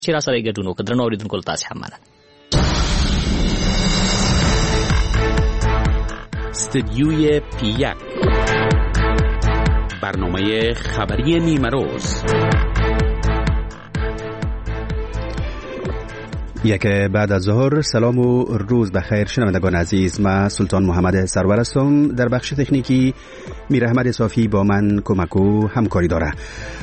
چې را سره ګډون وکړو. درنو اوریدونکو تاسو هم مننه. استدیوی پی1 برنامه خبری نیمروز. یک بعد از ظهر. سلام و روز بخیر شنوندگان عزیز. من سلطان محمد سرور هستم. در بخش تکنیکی میر احمد صافی با من کمک و همکاری داره.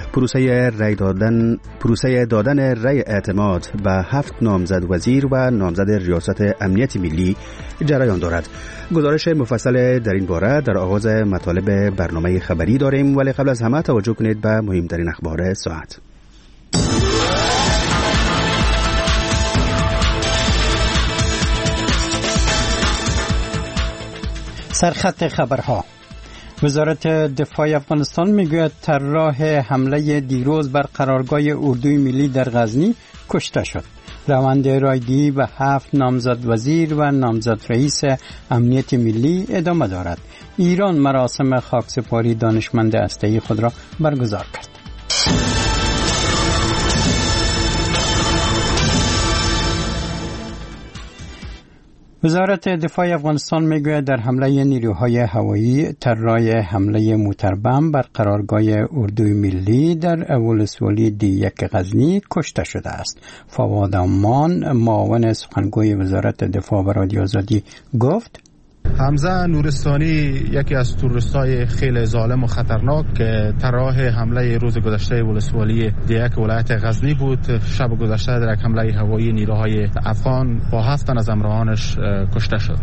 پروسه دادن رأی اعتماد به 7 نامزد وزیر و نامزد ریاست امنیت ملی جریان دارد. گزارش مفصل در این باره در آغاز مطالب برنامه خبری داریم، ولی قبل از همه توجه کنید به مهمترین اخبار ساعت. سرخط خبرها. وزارت دفاع افغانستان میگوید طراح حمله دیروز بر قرارگاه اردوی ملی در غزنی کشته شد. روند رایگیری به 7 نامزد وزیر و نامزد رئیس امنیت ملی ادامه دارد. ایران مراسم خاکسپاری دانشمند هسته‌ای خود را برگزار کرد. وزارت دفاع افغانستان میگوید در حمله نیروهای هوایی طراح حمله موتربم بر قرارگاه اردوی ملی در ولسوالی دی1 غزنی کشته شده است. فواد امان معاون سخنگوی وزارت دفاع به رادیو آزادی گفت حمزه نورستانی یکی از تروریستای خیلی ظالم و خطرناک که طراح حمله روز گذشته ولسوالی دیک ولایت غزنی بود. شب گذشته در یک حمله هوایی نیروهای افغان با 7 تن از همراهانش کشته شد.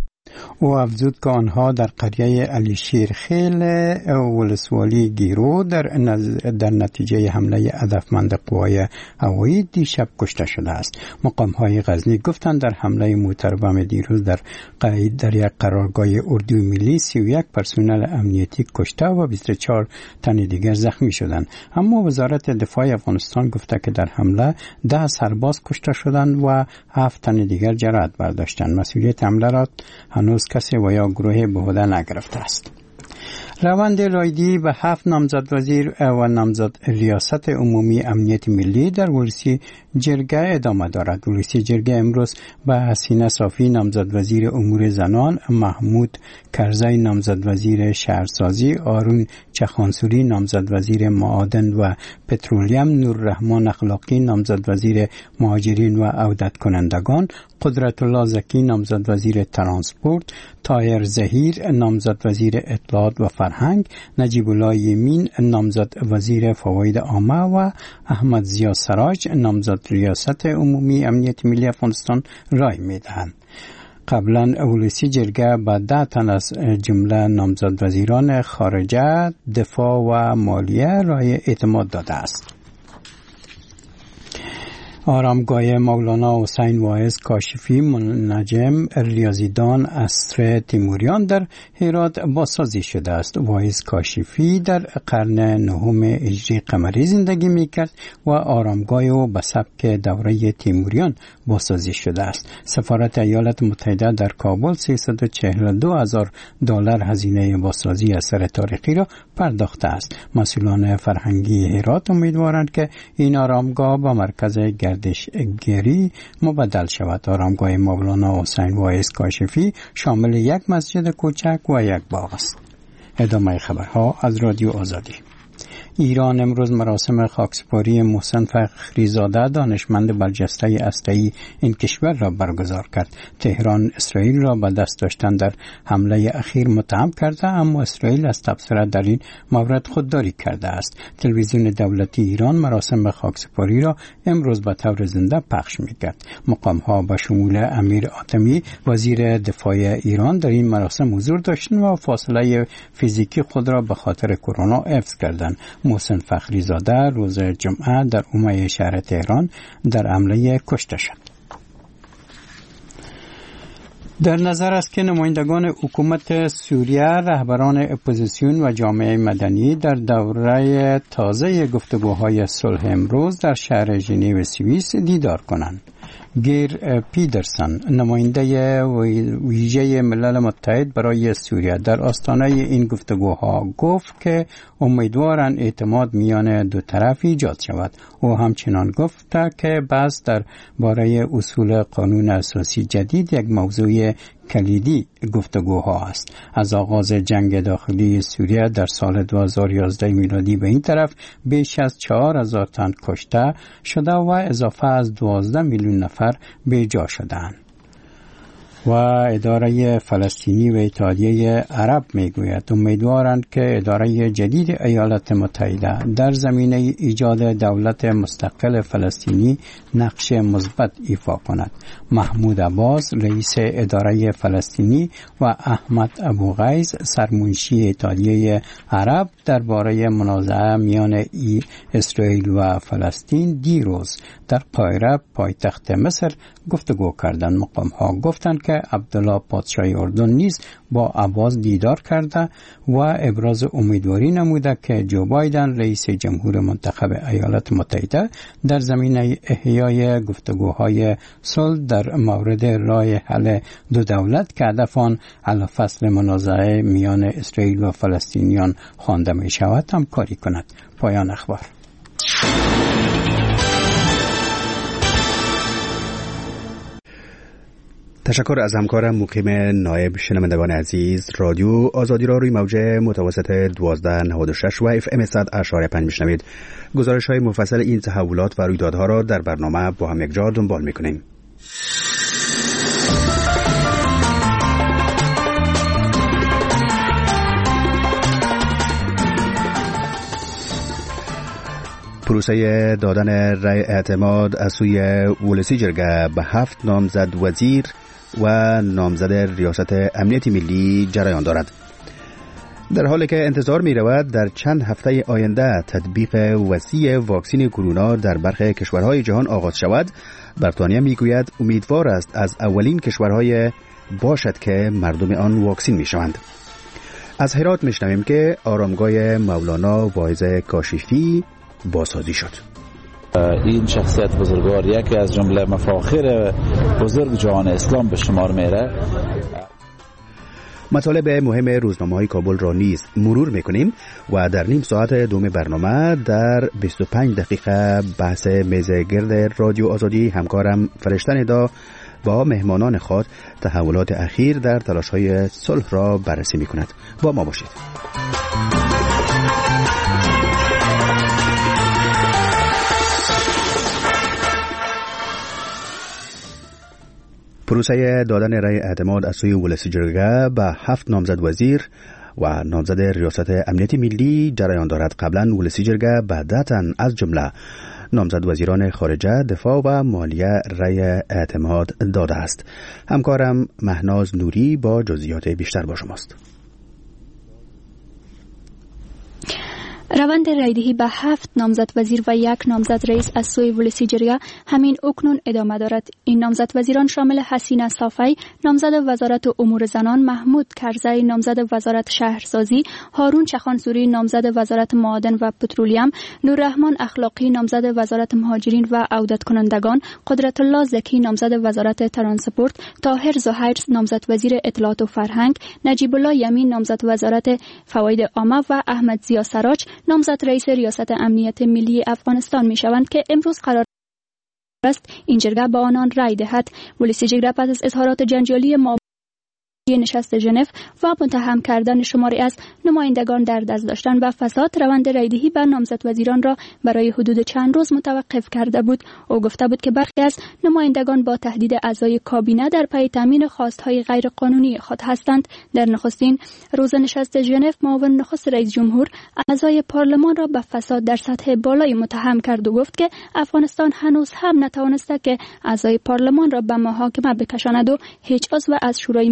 او افزود که آنها در قریه علی شیر خیل ولسوالی گیرو در نتیجه حمله هدفمند قوای هوایی دیشب کشته شده است. مقام‌های غزنی گفتند در حمله موتربم دیروز در یک قرارگاه اردوی ملی 31 پرسنل امنیتی کشته و 24 تن دیگر زخمی شدند. اما وزارت دفاع افغانستان گفته که در حمله 10 سرباز کشته شدند و 7 تن دیگر جراحت برداشتند. مسئولیت حمله را هنوز کسی و یا گروه به عهده نگرفته است. روند رایگیری به 7 نامزد وزیر و نامزد ریاست عمومی امنیت ملی در ولسی جرگه ادامه دارد. ولسی جرگه امروز به حسینه صافی نامزد وزیر امور زنان، محمود کرزی نامزد وزیر شهرسازی، آرون چخانسوری نامزد وزیر معادن و پترولیم، نوررحمان اخلاقی نامزد وزیر مهاجرین و عودت کنندگان، قدرت الله زکی نامزد وزیر ترانسپورت، طاهر زهیر نامزد وزیر اطلاعات و فرهنگ، نجیب الله یمین نامزد وزیر فواید عامه و احمد ضیا سراج نامزد ریاست عمومی امنیت ملی افغانستان رای میدهند. قبلا ولسی جرگه به 10 تن از جمله نامزد وزیران خارجه، دفاع و مالیه رای اعتماد داده است. آرامگاه مولانا حسین واعظ کاشفی منجم ریاضیدان عصر تیموریان در هرات بازسازی شده است. واعظ کاشفی در قرن 9 هجری قمری زندگی میکرد و آرامگاه او به سبک دوره تیموریان بازسازی شده است. سفارت ایالات متحده در کابل $342,000 هزینه بازسازی اثر تاریخی را پرداخته است. مسئولان فرهنگی هرات امیدوارند که این آرامگاه به مرکز گردشگری مبدل شود. آرامگاه مولانا حسین واعظ کاشفی شامل یک مسجد کوچک و یک باغ است. ادامه خبرها از رادیو آزادی. ایران امروز مراسم خاکسپاری محسن فخریزاده دانشمند برجسته هسته‌ای این کشور را برگزار کرد. تهران اسرائیل را به دست داشتن در حمله اخیر متهم کرده، اما اسرائیل از تبصره در این مورد خودداری کرده است. تلویزیون دولتی ایران مراسم خاکسپاری را امروز به طور زنده پخش می‌کرد. مقام‌ها به شمول امیر آتمی وزیر دفاع ایران در این مراسم حضور داشتند و فاصله فیزیکی خود را به خاطر کرونا حفظ کردند. محسن فخریزاده روز جمعه در عمه شهر تهران در حمله کشته شد. در نظر است که نمایندگان حکومت سوریه، رهبران اپوزیسیون و جامعه مدنی در دوره تازه گفتگوهای صلح امروز در شهر ژنو سوئیس دیدار کنند. گیر پیدرسن نماینده ویژه ملل متحد برای سوریه در آستانه این گفتگوها گفت که امیدوارند اعتماد میان دو طرف ایجاد شود. او همچنان گفت که بحث در باره اصول قانون اساسی جدید یک موضوع کلیدی گفتگوها است. از آغاز جنگ داخلی سوریه در سال 2011 میلادی به این طرف بیش از 4,000 تن کشته شده و اضافه از 12 میلیون نفر به جا شدند. و اداره فلسطینی و اتحادیه عرب میگوید امیدوارند که اداره جدید ایالات متحده در زمینه ایجاد دولت مستقل فلسطینی نقش مثبت ایفا کند. محمود عباس رئیس اداره فلسطینی و احمد ابوغیث سرمنشی اتحادیه عرب درباره منازعه میان اسرائیل و فلسطین دیروز در قاهره پایتخت مصر گفتگو کردند. مقام‌ها گفتند که عبدالله پادشاه اردن نیز با عباس دیدار کرده و ابراز امیدواری نموده که جو بایدن رئیس جمهور منتخب ایالات متحده در زمینه احیای گفتگوهای صلح در مورد راه حل دو دولت که هدف آن حل فصل منازعه میان اسرائیل و فلسطینیان خوانده می شود همکاری کند. پایان اخبار. تشکر از همکارم مقیم نایب. شنوندگان عزیز، رادیو آزادی را روی موج متوسط 1296 و FM 100.5 میشنوید. گزارش‌های مفصل این تحولات و رویدادها را در برنامه با هم یکجا دنبال می‌کنیم. پروسه دادن رأی اعتماد از سوی ولسی جرگه به 7 نامزد وزیر و نامزد ریاست امنیت ملی جریان دارد. در حالی که انتظار می رود در چند هفته آینده تطبیق وسیع واکسن کرونا در برخی کشورهای جهان آغاز شود، بریتانیا می گوید امیدوار است از اولین کشورهای باشد که مردم آن واکسن می شوند. از هرات می شنویم که آرامگاه مولانا واعظ کاشفی بازسازی شد. این شخصیت بزرگوار یکی از جمله مفاخر بزرگ جهان اسلام به شمار میره. مطالب مهم روزنامه‌های کابل را نیز مرور میکنیم و در نیم ساعت دوم برنامه در 25 دقیقه بحث میز گرد رادیو آزادی همکارم فرشته ندا با مهمانان خود تحولات اخیر در تلاش‌های صلح را بررسی میکند. با ما باشید. پروسه دادن رأی اعتماد از سوی ولسی جرگه به 7 نامزد وزیر و نامزد ریاست امنیت ملی جریان دارد. قبلا ولسی جرگه به 10 تن از جمله نامزد وزیران خارجه، دفاع و مالیه رأی اعتماد داده است. همکارم مهناز نوری با جزئیات بیشتر با شماست. روند رایدهی به 7 نامزد وزیر و 1 نامزد رئیس از سوی ولسی جرگه همین اکنون ادامه دارد. این نامزد وزیران شامل حسینه صافی نامزد وزارت امور زنان، محمود کرزی نامزد وزارت شهرسازی، هارون چخانسوری نامزد وزارت معادن و پترولیم، نوررحمان اخلاقی نامزد وزارت مهاجرین و عودت کنندگان، قدرت الله زکی نامزد وزارت ترانسپورت، طاهر زهیر نامزد وزیر اطلاعات و فرهنگ، نجیب الله یمین نامزد وزارت فواید عامه و احمد ضیا سراج نامزد رئیس ریاست امنیت ملی افغانستان می شوند که امروز قرار است این جرگه با آنان رای دهد. ولسی جرگه پس از اظهارات جنجالی نشست ژنو و متهم کردن شماری از نمایندگان در دست داشتن و فساد روند رایدهی به نامزد وزیران را برای حدود چند روز متوقف کرده بود. او گفته بود که برخی از نمایندگان با تهدید اعضای کابینه در پی تامین خواستهای غیر قانونی خود هستند. در نخستین روز نشست ژنو معاون نخست رئیس جمهور اعضای پارلمان را به فساد در سطح بالایی متهم کرد و گفت که افغانستان هنوز هم نتوانسته که اعضای پارلمان را به محاکمه بکشاند و هیچ عضو از شورای ملی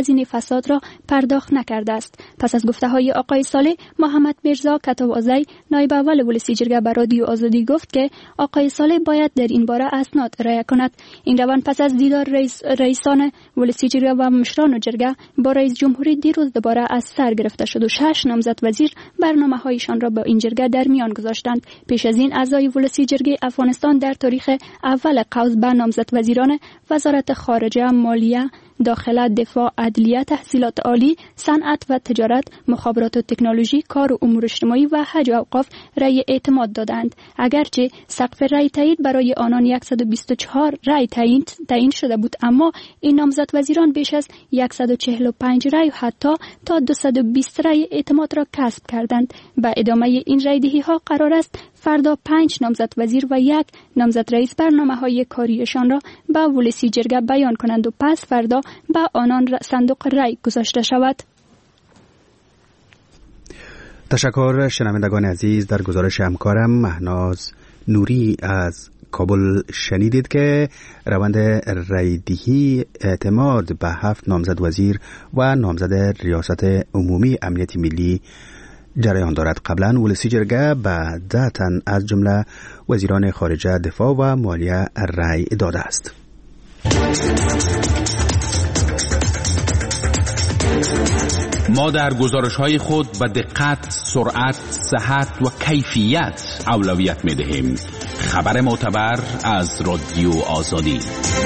هزینه فساد را پرداخت نکرده است. پس از گفته‌های آقای صالح، محمد میرزا کتوازی نایب اول ولسی جرگه به رادیو آزادی گفت که آقای صالح باید در این باره اسناد ارائه کند. این روند پس از دیدار رئیسان ولسی جرگه و مشران جرگه با رئیس جمهوری دیروز دوباره از سر گرفته شد و 6 نامزد وزیر برنامه‌هایشان را با این جرگه در میان گذاشتند. پیش از این اعضای ولسی جرگه افغانستان در تاریخ اول قوس به نامزد وزیران وزارت خارجه، مالیه، داخله، دفاع، عدلیه، تحصیلات عالی، صنعت و تجارت، مخابرات و تکنولوژی، کار و امور اجتماعی و حج و اوقاف رأی اعتماد دادند. اگرچه سقف رأی تایید برای آنان 124 رأی تعیین شده بود، اما این نامزد وزیران بیش از 145 رأی حتی تا 220 رأی اعتماد را کسب کردند. با ادامه این رأی‌دهی ها قرار است فردا 5 نامزد وزیر و 1 نامزد رئیس برنامه‌های کاریشان را به ولسی جرگه بیان کنند و پس فردا به آنان صندوق رأی گذاشته شود. تشکر شنوندگان عزیز. در گزارش همکارم مهناز نوری از کابل شنیدید که روند رأی‌دهی اعتماد به 7 نامزد وزیر و نامزد ریاست عمومی امنیت ملی جریان دارد. قبلا ولسی جرگه به 10 تن از جمله وزیران خارجه، دفاع و مالیه رأی داده است. ما در گزارش‌های خود به دقت، سرعت، صحت و کیفیت اولویت می‌دهیم. خبر معتبر از رادیو آزادی.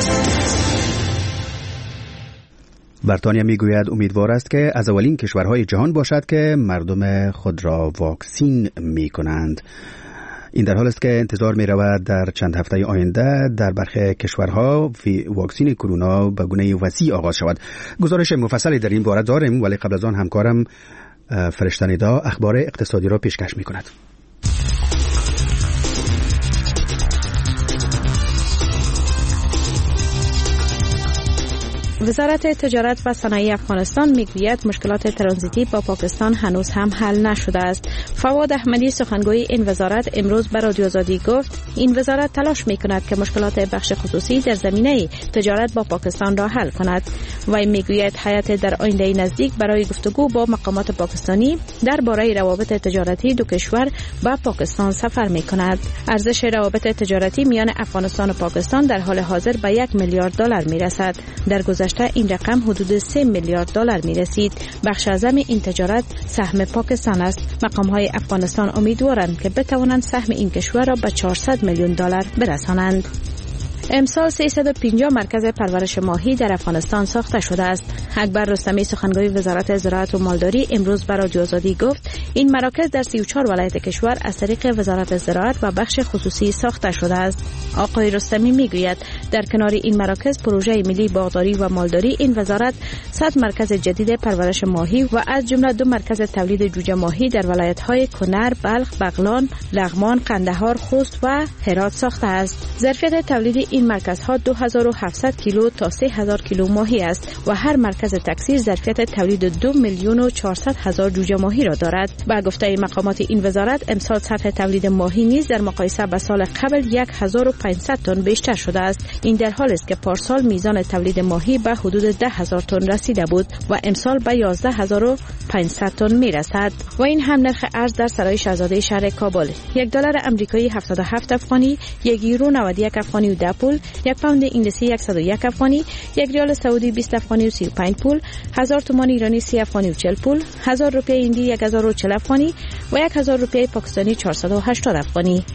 بریتانیا میگوید امیدوار است که از اولین کشورهای جهان باشد که مردم خود را واکسین می‌کنند. این در حال است که انتظار می رود در چند هفته آینده در برخی کشورها واکسین کرونا به گونه وسیع آغاز شود. گزارش مفصلی در این باره داریم، ولی قبل از آن همکارم فرشته ندا اخبار اقتصادی را پیشکش می کند. وزارت تجارت و صنایع افغانستان میگوید مشکلات ترانزیتی با پاکستان هنوز هم حل نشده است. فواد احمدی سخنگوی این وزارت امروز به رادیو آزادی گفت این وزارت تلاش میکند که مشکلات بخش خصوصی در زمینه تجارت با پاکستان را حل کند. وی میگوید هیئت در آینده نزدیک برای گفتگو با مقامات پاکستانی درباره روابط تجارتی دو کشور با پاکستان سفر میکند. ارزش روابط تجارتی میان افغانستان و پاکستان در حال حاضر به 1 میلیارد دلار میرسد. در گذشته این رقم حدود 3 میلیارد دلار می رسید. بخش اعظم این تجارت سهم پاکستان است. مقام‌های افغانستان امیدوارند که بتوانند سهم این کشور را به 400 میلیون دلار برسانند. امسال 350 مرکز پرورش ماهی در افغانستان ساخته شده است. اکبر رستمی سخنگوی وزارت زراعت و مالداری امروز به رادیو آزادی گفت این مراکز در 34 ولایت کشور از طریق وزارت زراعت و بخش خصوصی ساخته شده است. آقای رستمی میگوید در کنار این مراکز پروژه ملی باغداری و مالداری این وزارت 100 مرکز جدید پرورش ماهی و از جمله 2 مرکز تولید جوجه ماهی در ولایت‌های کنر، بلخ، بغلان، لغمان، قندهار، خوست و هرات ساخته است. ظرفیت تولید این مرکزها 2700 کیلو تا 3000 کیلو ماهی است و هر مرکز تکثیر ظرفیت تولید 2,400,000 جوجه ماهی را دارد. با گفته مقامات این وزارت امسال سطح تولید ماهی نیز در مقایسه با سال قبل 1500 تن بیشتر شده است. این در حالی است که پارسال میزان تولید ماهی به حدود 10,000 تن رسیده بود و امسال به 11,500 تن میرسد. و این هم نرخ ارز در سرای شاهزاده شهر کابل. $1 آمریکایی 77 افغانی، 1 یورو 91 افغانی و 10 پول، 1 پوند انگلیسی 101 افغانی، 1 ریال سعودی 20 افغانی و 35 پول، 1000 تومان ایرانی 30 افغانی و 40 پول، 1000 روپیه هندی 1040 افغانی و 1000 روپیه پاکستانی 480 افغانی.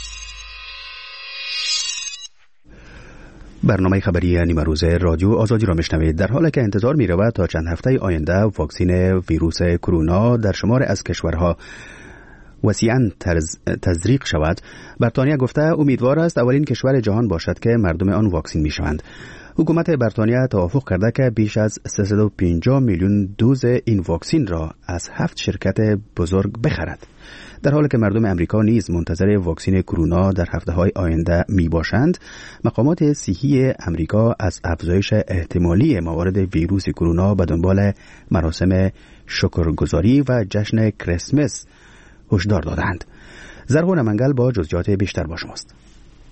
برنامه خبری نیمه روز رادیو آزادی را میشنوید. در حالی که انتظار می رود تا چند هفته آینده واکسین ویروس کرونا در شمار از کشورها وسیعاً تزریق شود، بریتانیا گفته امیدوار است اولین کشور جهان باشد که مردم آن واکسین می شوند. حکومت بریتانیا توافق کرده که بیش از 350 میلیون دوز این واکسین را از 7 شرکت بزرگ بخرد. در حالی که مردم امریکا نیز منتظر واکسین کرونا در هفته‌های آینده می باشند، مقامات صحی امریکا از افزایش احتمالی موارد ویروس کرونا به دنبال مراسم شکرگزاری و جشن کریسمس هشدار دادند. زرغون منگل با جزئیات بیشتر با شماست.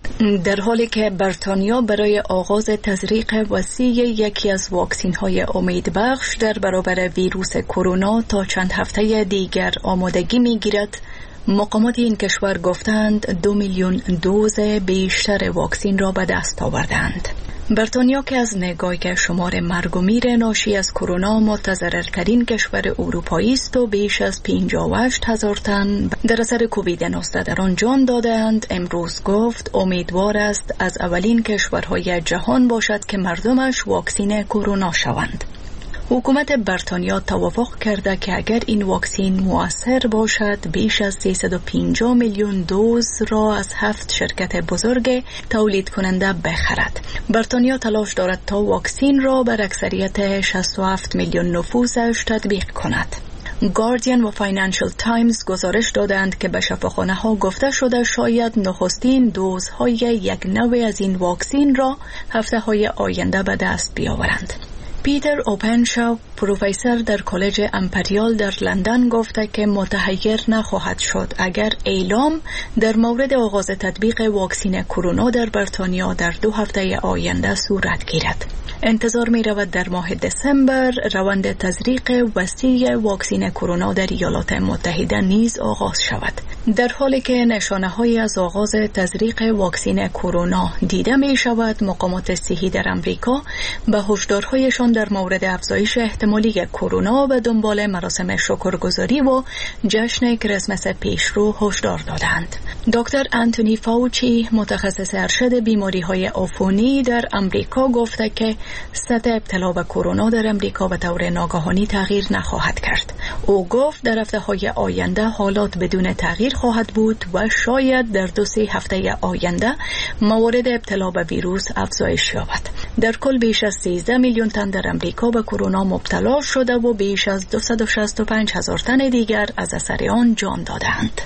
در حالی که بریتانیا برای آغاز تزریق وسیع یکی از واکسین‌های امیدبخش در برابر ویروس کرونا تا چند هفته دیگر آمادگی می‌گیرد، مقامات این کشور گفتند 2 میلیون دوز بیشتر واکسین را به دست آوردند. بریتانیا که از نگاه شمار مرگ و میر ناشی از کرونا متضررترین کشور اروپایی است و بیش از 58,000 تن در اثر کووید 19 در آن جان دادند، امروز گفت امیدوار است از اولین کشورهای جهان باشد که مردمش واکسین کرونا شوند. حکومت بریتانیا توافق کرده که اگر این واکسین مؤثر باشد بیش از 350 میلیون دوز را از 7 شرکت بزرگ تولید کننده بخرد. بریتانیا تلاش دارد تا واکسین را بر اکثریت 67 میلیون نفوسش تطبیق کند. گاردین و فاینانشل تایمز گزارش دادند که به شفاخانه ها گفته شده شاید نخستین دوزهای یک نوع از این واکسین را هفته های آینده به دست بیاورند. پیتر اوپنشاو، پروفسور در کالج امپریال در لندن، گفته که متحیر نخواهد شد اگر اعلام در مورد آغاز تطبیق واکسین کرونا در بریتانیا در 2 هفته آینده صورت گیرد. انتظار می رود در ماه دسامبر روند تزریق وسیع واکسین کرونا در ایالات متحده نیز آغاز شود. در حالی که نشانه های از آغاز تزریق واکسین کرونا دیده می شود، مقامات صحی در امریکا به هشدارهایشان در مورد افزایش احتمالی کرونا به دنبال مراسم شکرگزاری و جشن کریسمس پیشرو هشدار دادند. دکتر انتونی فاوچی، متخصص ارشد بیماری‌های عفونی در امریکا، گفته که سطح ابتلا به کرونا در امریکا به طور ناگهانی تغییر نخواهد کرد. او گفت در هفته‌های آینده حالات بدون تغییر خواهد بود و شاید در 2-3 هفته آینده موارد ابتلا به ویروس افزایش یابد. در کل بیش از 13 میلیون تن در امریکا به کرونا مبتلا شده و بیش از 265,000 تن دیگر از اثر آن جان دادند.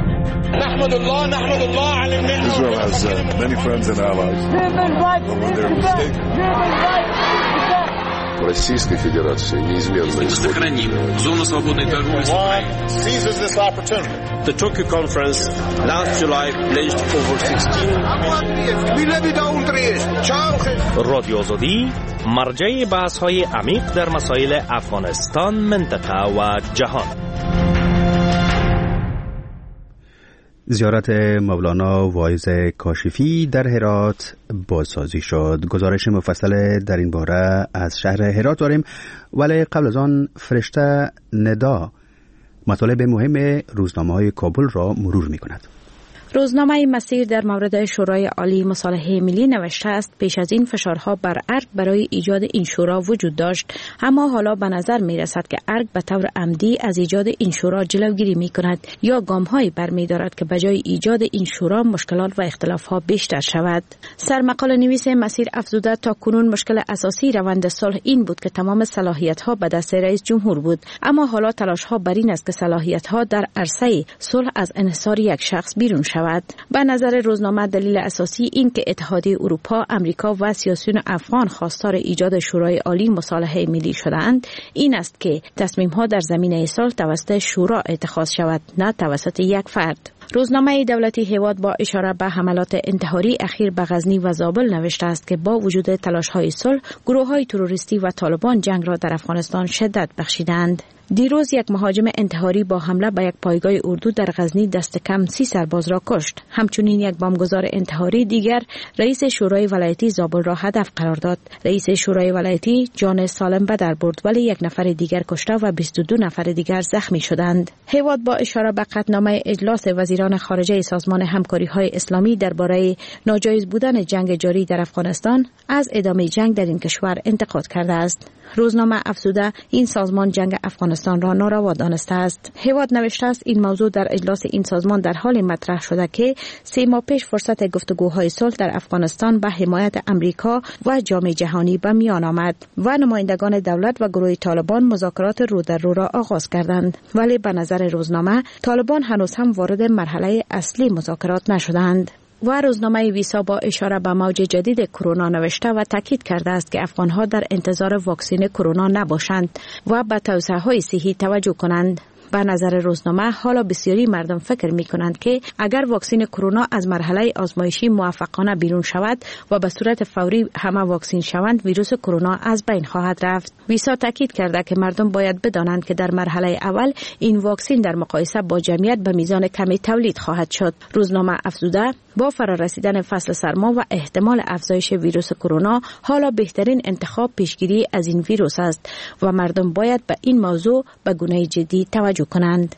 نحمد الله علی النعمة. Israel has many friends and allies. When they're mistaken. В Российской Федерации неизменно сохраним зону свободной торговли. seizes this opportunity. The Tokyo conference last July pledged over 16 رادیو آزادی مرجع بحث‌های عمیق در مسائل افغانستان، منطقه و جهان. زیارت مولانا واعظ کاشفی در هرات بازسازی شد. گزارش مفصل در این باره از شهر هرات داریم، ولی قبل از آن فرشته ندا مطالب مهم روزنامه‌های کابل را مرور می‌کند. روزنامه مسیر در مورد شورای عالی مصالحه ملی نوشته است پیش از این فشارها بر ارگ برای ایجاد این شورا وجود داشت، اما حالا به نظر می رسد که ارگ به طور عمدی از ایجاد این شورا جلوگیری می کند یا گام‌هایی برمی دارد که بجای ایجاد این شورا مشکلات و اختلاف‌ها بیشتر شود. سرمقاله نویس مسیر افزوده تا کنون مشکل اساسی روند صلح این بود که تمام صلاحیت‌ها به دست رئیس جمهور بود، اما حالا تلاش‌ها بر این است که صلاحیت‌ها در عرصه صلح از انحصار یک شخص بیرون شود. به نظر روزنامه دلیل اساسی این که اتحادیه اروپا، امریکا و سیاسیون افغان خواستار ایجاد شورای عالی مصالحه ملی شدند این است که تصمیم‌ها در زمینه صلح توسط شورا اتخاذ شود، نه توسط یک فرد. روزنامه دولتی هیواد با اشاره به حملات انتحاری اخیر به غزنی و زابل نوشته است که با وجود تلاش‌های صلح، گروه‌های تروریستی و طالبان جنگ را در افغانستان شدت بخشیدند. دیروز یک مهاجم انتحاری با حمله به یک پایگاه اردو در غزنی دست کم 30 سرباز را کشت. همچنین یک بمبگذار انتحاری دیگر رئیس شورای ولایتی زابل را هدف قرار داد. رئیس شورای ولایتی جان سالم به در برد، ولی یک نفر دیگر کشته و 22 نفر دیگر زخمی شدند. هیواد با اشاره به قطعنامه اجلاس وزیران خارجه سازمان همکاری‌های اسلامی درباره ناجایز بودن جنگ جاری در افغانستان از ادامه جنگ در این کشور انتقاد کرده است. روزنامه افزوده این سازمان جنگ افغانستان را ناروا دانسته است. هیواد نوشته است این موضوع در اجلاس این سازمان در حال مطرح شده که 3 ماه پیش فرصت گفتگوهای صلح در افغانستان به حمایت امریکا و جامعه جهانی به میان آمد و نمایندگان دولت و گروه طالبان مذاکرات رو در رو را آغاز کردند، ولی به نظر روزنامه طالبان هنوز هم وارد مرحله اصلی مذاکرات نشدند. و روزنامه ویسا با اشاره به موج جدید کرونا نوشته و تاکید کرده است که افغانها در انتظار واکسن کرونا نباشند و به توصیه‌های صحی توجه کنند. به نظر روزنامه حالا بسیاری مردم فکر می‌کنند که اگر واکسن کرونا از مرحله آزمایشی موفقانه بیرون شود و به صورت فوری همه واکسن شوند، ویروس کرونا از بین خواهد رفت. ویسا تاکید کرده که مردم باید بدانند که در مرحله اول این واکسن در مقایسه با جمعیت به میزان کمی تولید خواهد شد. روزنامه افزوده با فرارسیدن فصل سرما و احتمال افزایش ویروس کرونا، حالا بهترین انتخاب پیشگیری از این ویروس است و مردم باید به این موضوع به گونه جدی توجه کنند.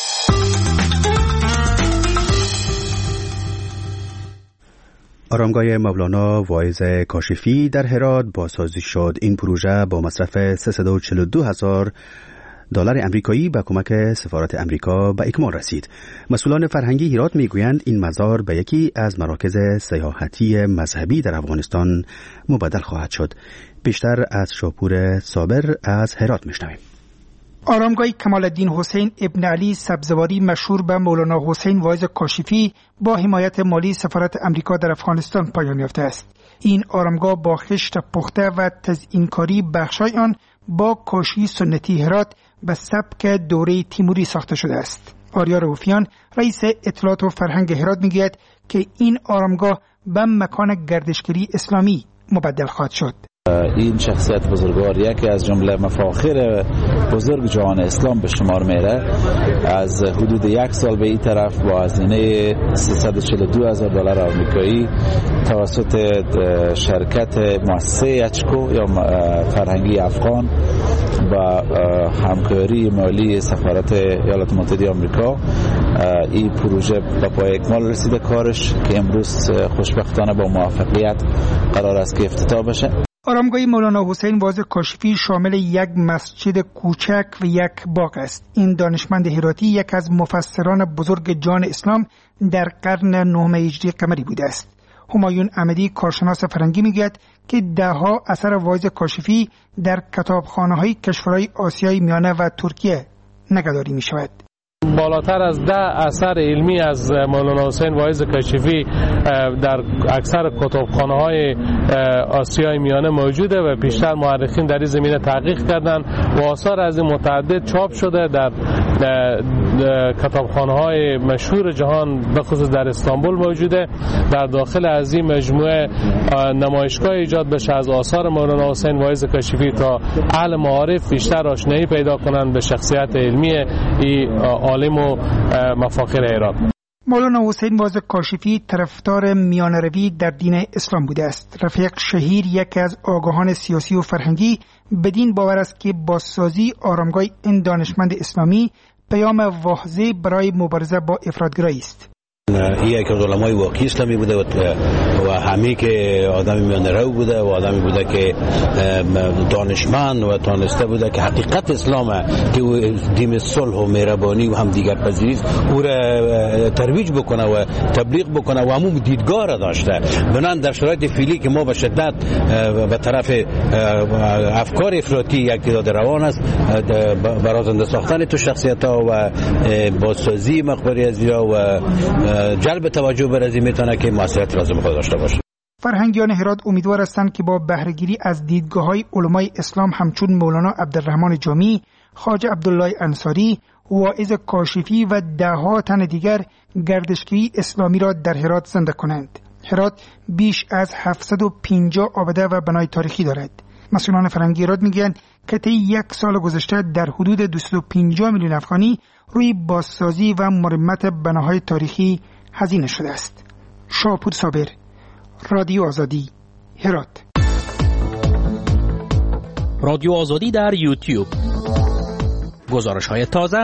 آرامگاه مولانا واعظ کاشفی در هرات بازسازی شد. این پروژه با مصرف 342,000 دلار امریکایی به کمک سفارت امریکا به اکمال رسید. مسئولان فرهنگی هرات میگویند این مزار به یکی از مراکز سیاحتی مذهبی در افغانستان مبدل خواهد شد. بیشتر از شاپور صابر از هرات میشنویم. آرامگاه کمال الدین حسین ابن علی سبزواری مشهور به مولانا حسین واعظ کاشفی با حمایت مالی سفارت امریکا در افغانستان پایان یافته است. این آرامگاه با خشت پخته و تزئینکاری بخشای آن با کاشی سنتی هرات به سبک دوره تیموری ساخته شده است. آریا رؤوفیان رئیس اطلاعات و فرهنگ هرات میگوید که این آرامگاه به مکان گردشگری اسلامی مبدل خواهد شد. این شخصیت بزرگوار یکی از جمله مفاخر بزرگ جهان اسلام به شمار میره. از حدود 1 سال به این طرف با هزینه 342,000 دلار آمریکایی توسط شرکت مؤسسه اچکو یا فرهنگی افغان با همکاری مالی سفارت ایالات متحده آمریکا این پروژه به پای اکمال رسیده کارش که امروز خوشبختانه با موفقیت قرار است که افتتاح بشه. آرامگاه مولانا حسین واعظ کاشفی شامل یک مسجد کوچک و یک باغ است. این دانشمند هراتی یک از مفسران بزرگ جان اسلام در قرن 9 هجری قمری بوده است. همایون احمدی کارشناس فرهنگی میگوید که دهها اثر واعظ کاشفی در کتابخانه‌های کشورهای آسیای میانه و ترکیه نگهداری می شود. بالاتر از 10 اثر علمی از مولانا حسین واعظ کاشفی در اکثر کتابخانه‌های آسیای میانه موجوده و بیشتر مورخین در این زمینه تحقیق کردند و آثار از این متعدد چاپ شده در کتابخانه‌های مشهور جهان به خصوص در استانبول موجوده. در داخل از این مجموعه نمایشگاه ایجاد بشه از آثار مولانا حسین واعظ کاشفی تا اهل معارف بیشتر آشنایی پیدا کنند به شخصیت علمی این عالم و مفاخر هرات. مولانا حسین واعظ کاشفی طرفدار میانه‌روی در دین اسلام بوده است. رفیق شهیر یکی از آگاهان سیاسی و فرهنگی بدین باور است که بازسازی آرامگاه این دانشمند اسلامی پیام واضح برای مبارزه با افراطگرایی است. یک از علمای واقعی اسلامی بوده و همه که آدم میانه‌رو بوده و آدمی بوده که دانشمند و تانسته بوده که حقیقت اسلام که دین صلح و مهربانی و هم دیگر پذیری او را ترویج بکنه و تبلیغ بکنه و همون دیدگاه را داشته. بنابراین در شرایط فعلی که ما به شدت به طرف افکار افراطی یک داده روان است، برازنده ساختن تو شخصیت‌ها و بازسازی مقبره از و جلب توجه بر ازی میتونه که موثریت لازم خود داشته باشه. فرهنگیان هرات امیدوار هستند که با بهره‌گیری از دیدگاه‌های علمای اسلام همچون مولانا عبدالرحمن جامی، خواجه عبدالله انصاری، واعظ کاشفی و ده‌ها تن دیگر گردشگری اسلامی را در هرات زنده کنند. هرات بیش از 750 آبده و بنای تاریخی دارد. مسئولان فرهنگی هرات میگویند که طی 1 سال گذشته در حدود 250 میلیون افغانی روی بازسازی و مرمت بناهای تاریخی هزینه شده است. شاپور صابر، رادیو آزادی، هرات. رادیو آزادی در یوتیوب. گزارش‌های تازه.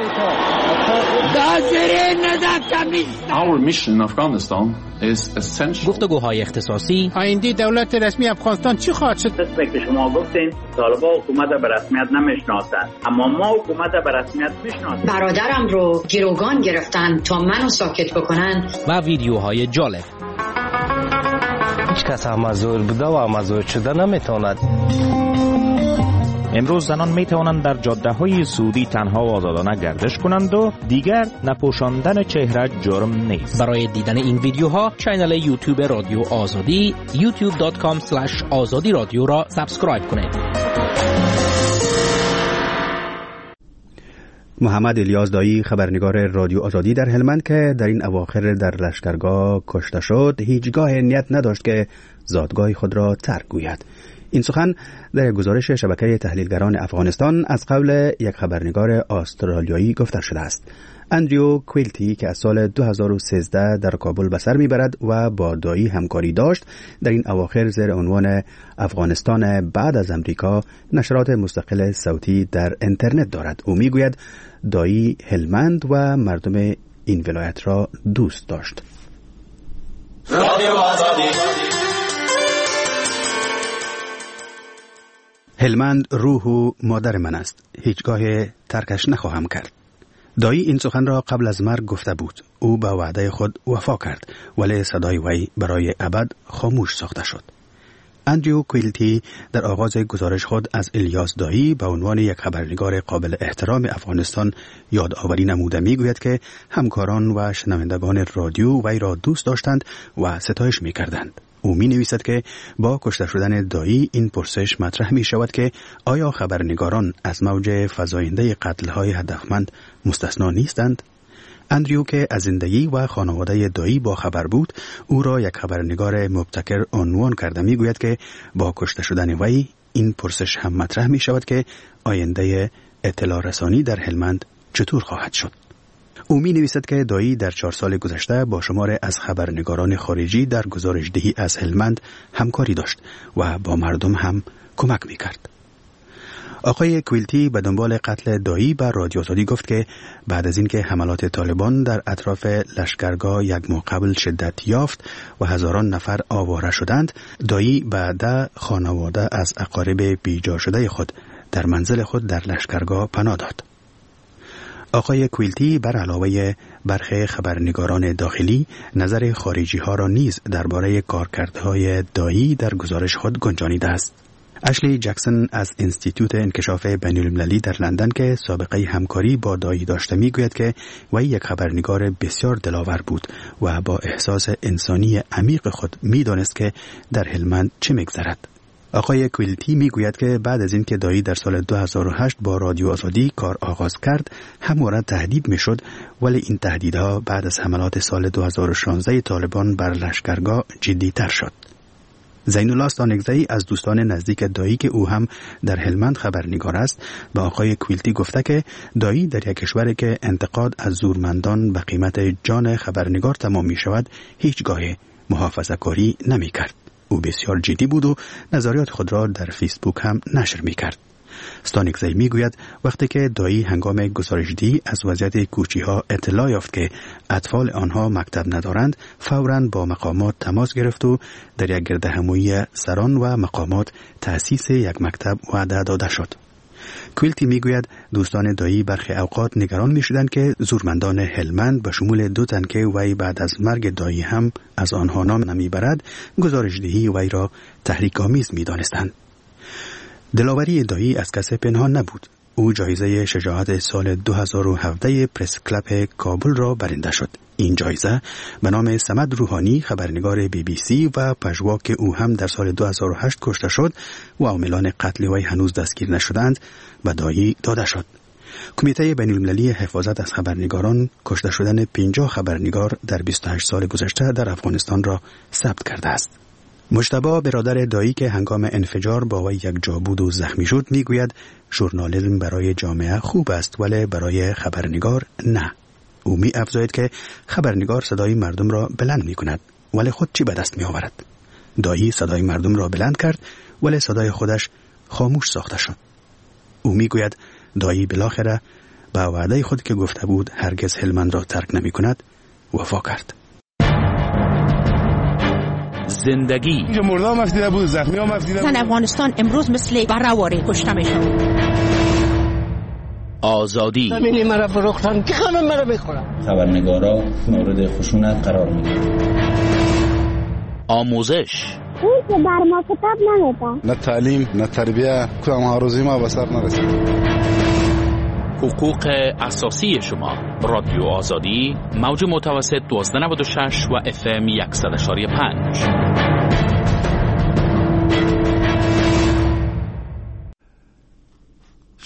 Our mission in Afghanistan is essential. گفتگوهای اختصاصی. آینده دولت رسمی افغانستان چی خواهد شد؟ که شما گفتین طالبان حکومت به رسمیت نمیشناسند، اما ما حکومت به رسمیت میشناسیم. برادرم رو گروگان گرفتن تا منو ساکت بکنن. و ویدیوهای جالب. هیچ کس مزور بوده و مزور شده نمیتواند. امروز زنان می توانند در جاده‌های سعودی تنها و آزادانه گردش کنند و دیگر نپوشاندن چهره جرم نیست. برای دیدن این ویدیوها کانال یوتیوب رادیو آزادی youtube.com/azadi رادیو را سابسکرایب کنید. محمد الیاس دایی خبرنگار رادیو آزادی در هلمند که در این اواخر در لشکرگاه کشته شد هیچگاه نیت نداشت که زادگاه خود را ترک گوید. این سخن در گزارش شبکه تحلیلگران افغانستان از قبل یک خبرنگار استرالیایی گفته شده است. اندریو کویلتی که از سال 2013 در کابل به سر میبرد و با دایی همکاری داشت در این اواخر زیر عنوان افغانستان بعد از امریکا نشرات مستقل صوتی در اینترنت دارد. او میگوید دایی هلمند و مردم این ولایت را دوست داشت. هلمند روح و مادر من است، هیچگاه ترکش نخواهم کرد. دایی این سخن را قبل از مرگ گفته بود. او به وعده خود وفا کرد ولی صدای وی برای ابد خاموش ساخته شد. اندریو کویلتی در آغاز گزارش خود از الیاس دایی به عنوان یک خبرنگار قابل احترام افغانستان یادآوری نموده میگوید که همکاران و شنوندگان رادیو وی را دوست داشتند و ستایش میکردند. او می نویسد که با کشته شدن دایی این پرسش مطرح می شود که آیا خبرنگاران از موج فزاینده قتل‌های هدفمند مستثنا نیستند؟ اندریو که از زندگی و خانواده دایی با خبر بود، او را یک خبرنگار مبتکر عنوان کرده می گوید که با کشته شدن وی این پرسش هم مطرح می شود که آینده اطلاع رسانی در هلمند چطور خواهد شد؟ او می نویسد که دایی در 4 سال گذشته با شمار از خبرنگاران خارجی در گزارشدهی از هلمند همکاری داشت و با مردم هم کمک می کرد. آقای کویلتی به دنبال قتل دایی به رادیو آزادی گفت که بعد از اینکه حملات طالبان در اطراف لشکرگاه یک ماه قبل شدت یافت و هزاران نفر آواره شدند، دایی بعد خانواده از اقارب بیجا شده خود در منزل خود در لشکرگاه پناه داد. آقای کویلتی بر علاوه برخی خبرنگاران داخلی نظر خارجی ها را نیز درباره کارکردهای دایی در گزارش خود گنجانیده است. اشلی جکسون از انستیتوت انکشاف بین‌المللی در لندن که سابقه همکاری با دایی داشته میگوید که وی یک خبرنگار بسیار دلاور بود و با احساس انسانی عمیق خود میدانست که در هلمند چه میگذرد. آقای کویلتی میگوید که بعد از اینکه دایی در سال 2008 با رادیو آزادی کار آغاز کرد، همواره تهدید میشد، ولی این تهدیدها بعد از حملات سال 2016 طالبان بر لشکرگاه جدی تر شد. زین الله استانگزی از دوستان نزدیک دایی که او هم در هلمند خبرنگار است، به آقای کویلتی گفته که دایی در یک کشوری که انتقاد از زورمندان به قیمت جان خبرنگار تمام می شود، هیچگاه محافظه‌کاری نمی کرد. او بسیار جدی بود و نظریات خود را در فیسبوک هم نشر می کرد. استانگزی می گوید وقتی که دایی هنگام گزارشدهی از وضعیت کوچی ها اطلاع یافت که اطفال آنها مکتب ندارند، فوراً با مقامات تماس گرفت و در یک گردهمایی سران و مقامات تأسیس یک مکتب وعده داده شد. کویلتی می گوید دوستان دایی برخی اوقات نگران می شدند که زورمندان هلمند به شمول 2 تن که وی بعد از مرگ دایی هم از آنها نام نمی برد، گزارشدهی وی را تحریک آمیز می دانستند. دلاوری دایی از کسی پنهان نبود. او جایزه شجاعت سال 2017 پرس کلب کابل را برنده شد. این جایزه به نام صمد روحانی خبرنگار BBC و پژواک او هم در سال 2008 کشته شد و عاملان قتل وی هنوز دستگیر نشدند به دایی داده شد. کمیته بین‌المللی حفاظت از خبرنگاران کشته شدن 50 خبرنگار در 28 سال گذشته در افغانستان را ثبت کرده است. مجتبی برادر دایی که هنگام انفجار با وی یک جا بود و زخمی شد میگوید ژورنالیسم برای جامعه خوب است ولی برای خبرنگار نه. او می افزاید که خبرنگار صدای مردم را بلند می کند ولی خود چی به دست می آورد؟ دایی صدای مردم را بلند کرد ولی صدای خودش خاموش ساخته شد. او می گوید دایی بالاخره به وعده خود که گفته بود هرگز هلمند را ترک نمی کند وفا کرد. زندگی اینجا مردا هم افدیده بود، زخمی هم افدیده بود. افغانستان امروز مثل بره‌واری کشته میشن. آزادی همینی مرا فروختن که همه مرا میخورن. خبرنگارا مورد خشونت قرار میگیرن. آموزش این که بر ما کتاب نمیده. نه تعلیم نه تربیه، کدام آرزوی ما به سر نرسید. حقوق اساسی شما. رادیو آزادی، موج متوسط 1296 و FM 100.5.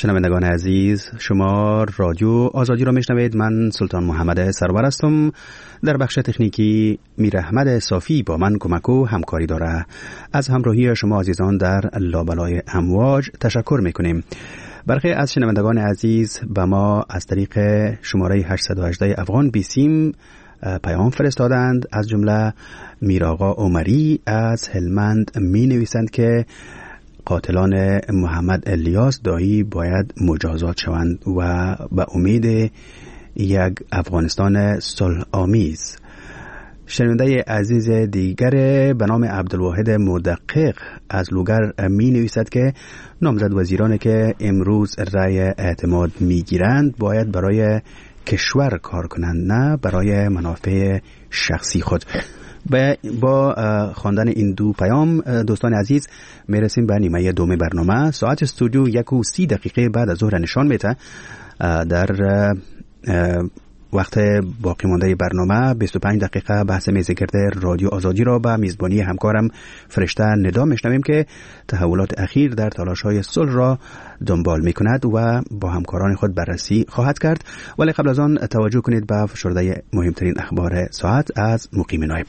شنوندگان عزیز، شما رادیو آزادی را میشنوید. من سلطان محمد سرور هستم. در بخش تکنیکی میر احمد صافی با من کمک و همکاری داره. از همراهی شما عزیزان در لابلای امواج تشکر میکنیم. برخی از شنوندگان عزیز به ما از طریق شماره 818 افغان بیسیم پیام فرستادند. از جمله میرآقا عمری از هلمند می نویسند که قاتلان محمد الیاس دایی باید مجازات شوند و به امید یک افغانستان صلح آمیز. شنونده عزیز دیگر به نام عبدالواحد مدقق از لوگر می نویسد که نامزد وزیرانی که امروز رأی اعتماد می گیرند باید برای کشور کار کنند، نه برای منافع شخصی خود. با خواندن این دو پیام دوستان عزیز میرسیم به نیمه دوم برنامه. ساعت استودیو 1:30 بعد از ظهر نشان میده. در وقت باقی مانده برنامه 25 دقیقه بحث میزگرد رادیو آزادی را به میزبانی همکارم فرشته ندا میشنویم که تحولات اخیر در تلاش‌های صلح را دنبال میکند و با همکاران خود بررسی خواهد کرد. ولی قبل از آن توجه کنید به فشرده مهمترین اخبار ساعت از مقیم نایب.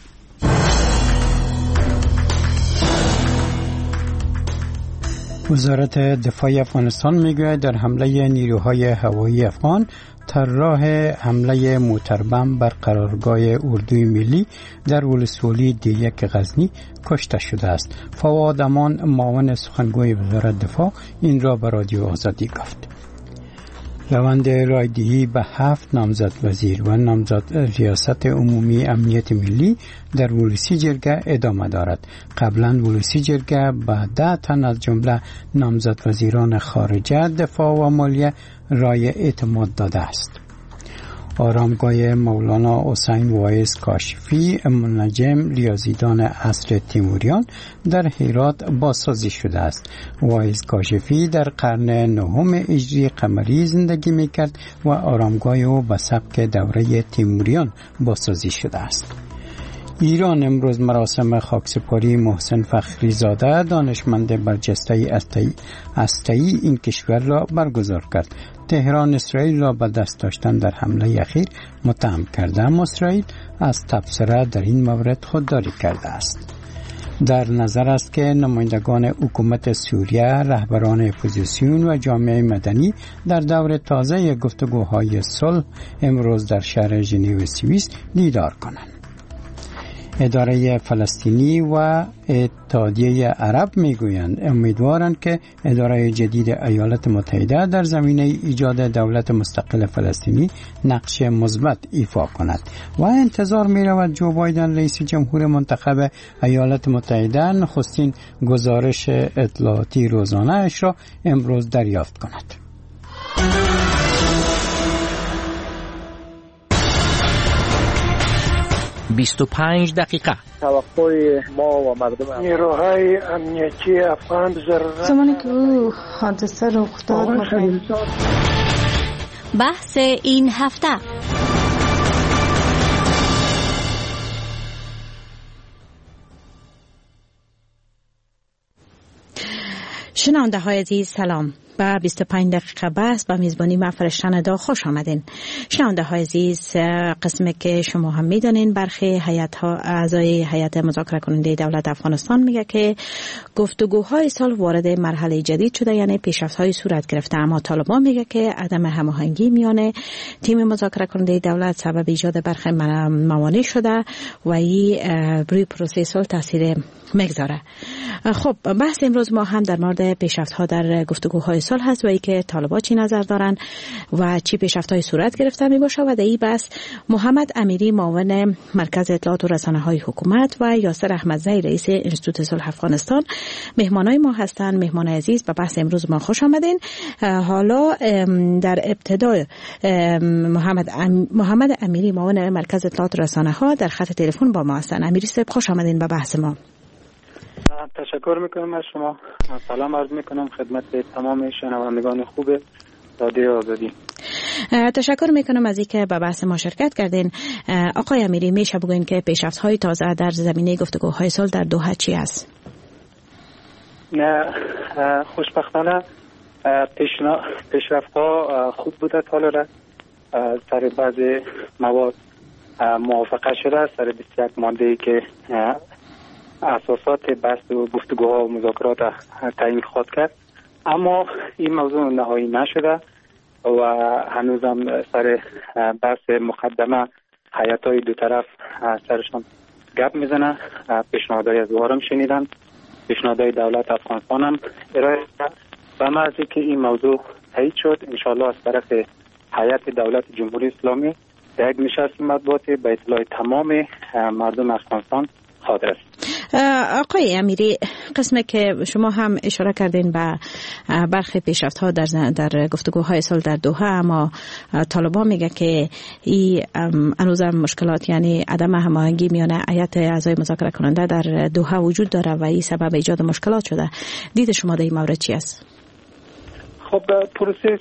وزارت دفاع افغانستان میگوید در حمله نیروهای هوایی افغان طراح حمله موتربم بر قرارگاه اردوی ملی در ولسوالی دیک غزنی کشته شده است. فواد امان معاون سخنگوی وزارت دفاع این را به رادیو آزادی گفت. روند رایدهی به 7 نامزد وزیر و نامزد ریاست عمومی امنیت ملی در ولسی جرگه ادامه دارد. قبلا ولسی جرگه به 10 تن از جمله نامزد وزیران خارجه، دفاع و مالیه رای اعتماد داده است. آرامگاه مولانا حسین وایس کاشفی منجم ریاضیدان عصر تیموریان در هرات بازسازی شده است. وایس کاشفی در قرن 9 هجری قمری زندگی میکرد و آرامگاه او به سبک دوره تیموریان بازسازی شده است. ایران امروز مراسم خاکسپاری محسن فخری زاده دانشمند برجسته هسته‌ای این کشور را برگزار کرد. تهران اسرائیل را به دست داشتن در حمله اخیر متهم کرده، اما اسرائیل از تبصره در این مورد خودداری کرده است. در نظر است که نمایندگان حکومت سوریه، رهبران اپوزیسیون و جامعه مدنی در دور تازه گفتگوهای صلح امروز در شهر ژنو سوئیس دیدار کنند. اداره فلسطینی و اتحادیه عرب میگویند امیدوارند که اداره جدید ایالات متحده در زمینه ایجاد دولت مستقل فلسطینی نقش مثبت ایفا کند و انتظار می‌رود جو بایدن رئیس جمهور منتخب ایالات متحده نخستین گزارش اطلاعاتی روزانه اش را امروز دریافت کند. 25 دقیقه. توقع ما و مردم نیروهای امنیتی افغان ضرورت زمانی که او حادثه رخ داد بحث این هفته. شنونده های عزیز سلام. با 25 دقیقه بحث با میزبانی من فرشته ندا خوش آمدین. شنونده های عزیز، قسمی که شما هم میدانین برخی اعضای هیئت مذاکره کننده دولت افغانستان میگه که گفتگوهای صلح وارد مرحله جدید شده، یعنی پیشرفت‌های صورت گرفته، اما طالبان میگه که عدم هماهنگی میان تیم مذاکره کننده دولت سبب ایجاد برخی موانع شده و این روی پروسه صلح تاثیر میگذاره. خب بحث امروز ما هم در مورد پیشرفت‌ها در گفتگوهای صلح هست و ای که طالبان چی نظر دارن و چی پیشرفت‌های صورت گرفته می باشه و در این بحث محمد امیری معاون مرکز اطلاعات و رسانه‌های حکومت و یاسر احمدزی رئیس انستیتوت صلح افغانستان مهمانای ما هستند. مهمان عزیز به بحث امروز ما خوش آمدین. حالا در ابتدا محمد امیری معاون مرکز اطلاعات و رسانه‌ها در خط تلفن با ما هستند. امیری صاحب خوش آمدین به بحث ما. تشکر میکنم از شما. سلام عرض میکنم خدمت تمام شنوندگان خوب رادیو آزادی. تشکر میکنم از اینکه به بحث ما شرکت کردین. آقای امیری، میشه بگوین که پیشرفت‌های تازه در زمینه گفتگوهای صلح در دوحه چی است؟ خوشبختانه پیشرفت‌ها خوب بوده تا سر بعضی مواد موافقه شده، سر 21 ماده‌ای که اساسات بحث و گفتگوها و مذاکرات تعیین خواهد کرد، اما این موضوع نهایی نشده و هنوزم سر بحث مقدمه هیئت‌های دو طرف سرشان گپ میزنه. پیشنهادهای از وارم شنیدن، پیشنهادهای دولت افغانستان هم ارائه شد و مرزی که این موضوع تایید شد انشاءالله از طرف هیئت دولت جمهوری اسلامی یک نشست مطبوعاتی به اطلاع تمام مردم افغانستان حاضر است. آقای امیری، قسمی که شما هم اشاره کردین به برخی پیشرفت‌ها در گفتگوهای صلح در دوحه، اما طالبان میگه که این هنوزم مشکلات، یعنی عدم هماهنگی میان هیئت اعضای مذاکره کننده در دوحه وجود داره و این سبب ایجاد مشکلات شده. دید شما در این مورد چی است؟ خب پروسه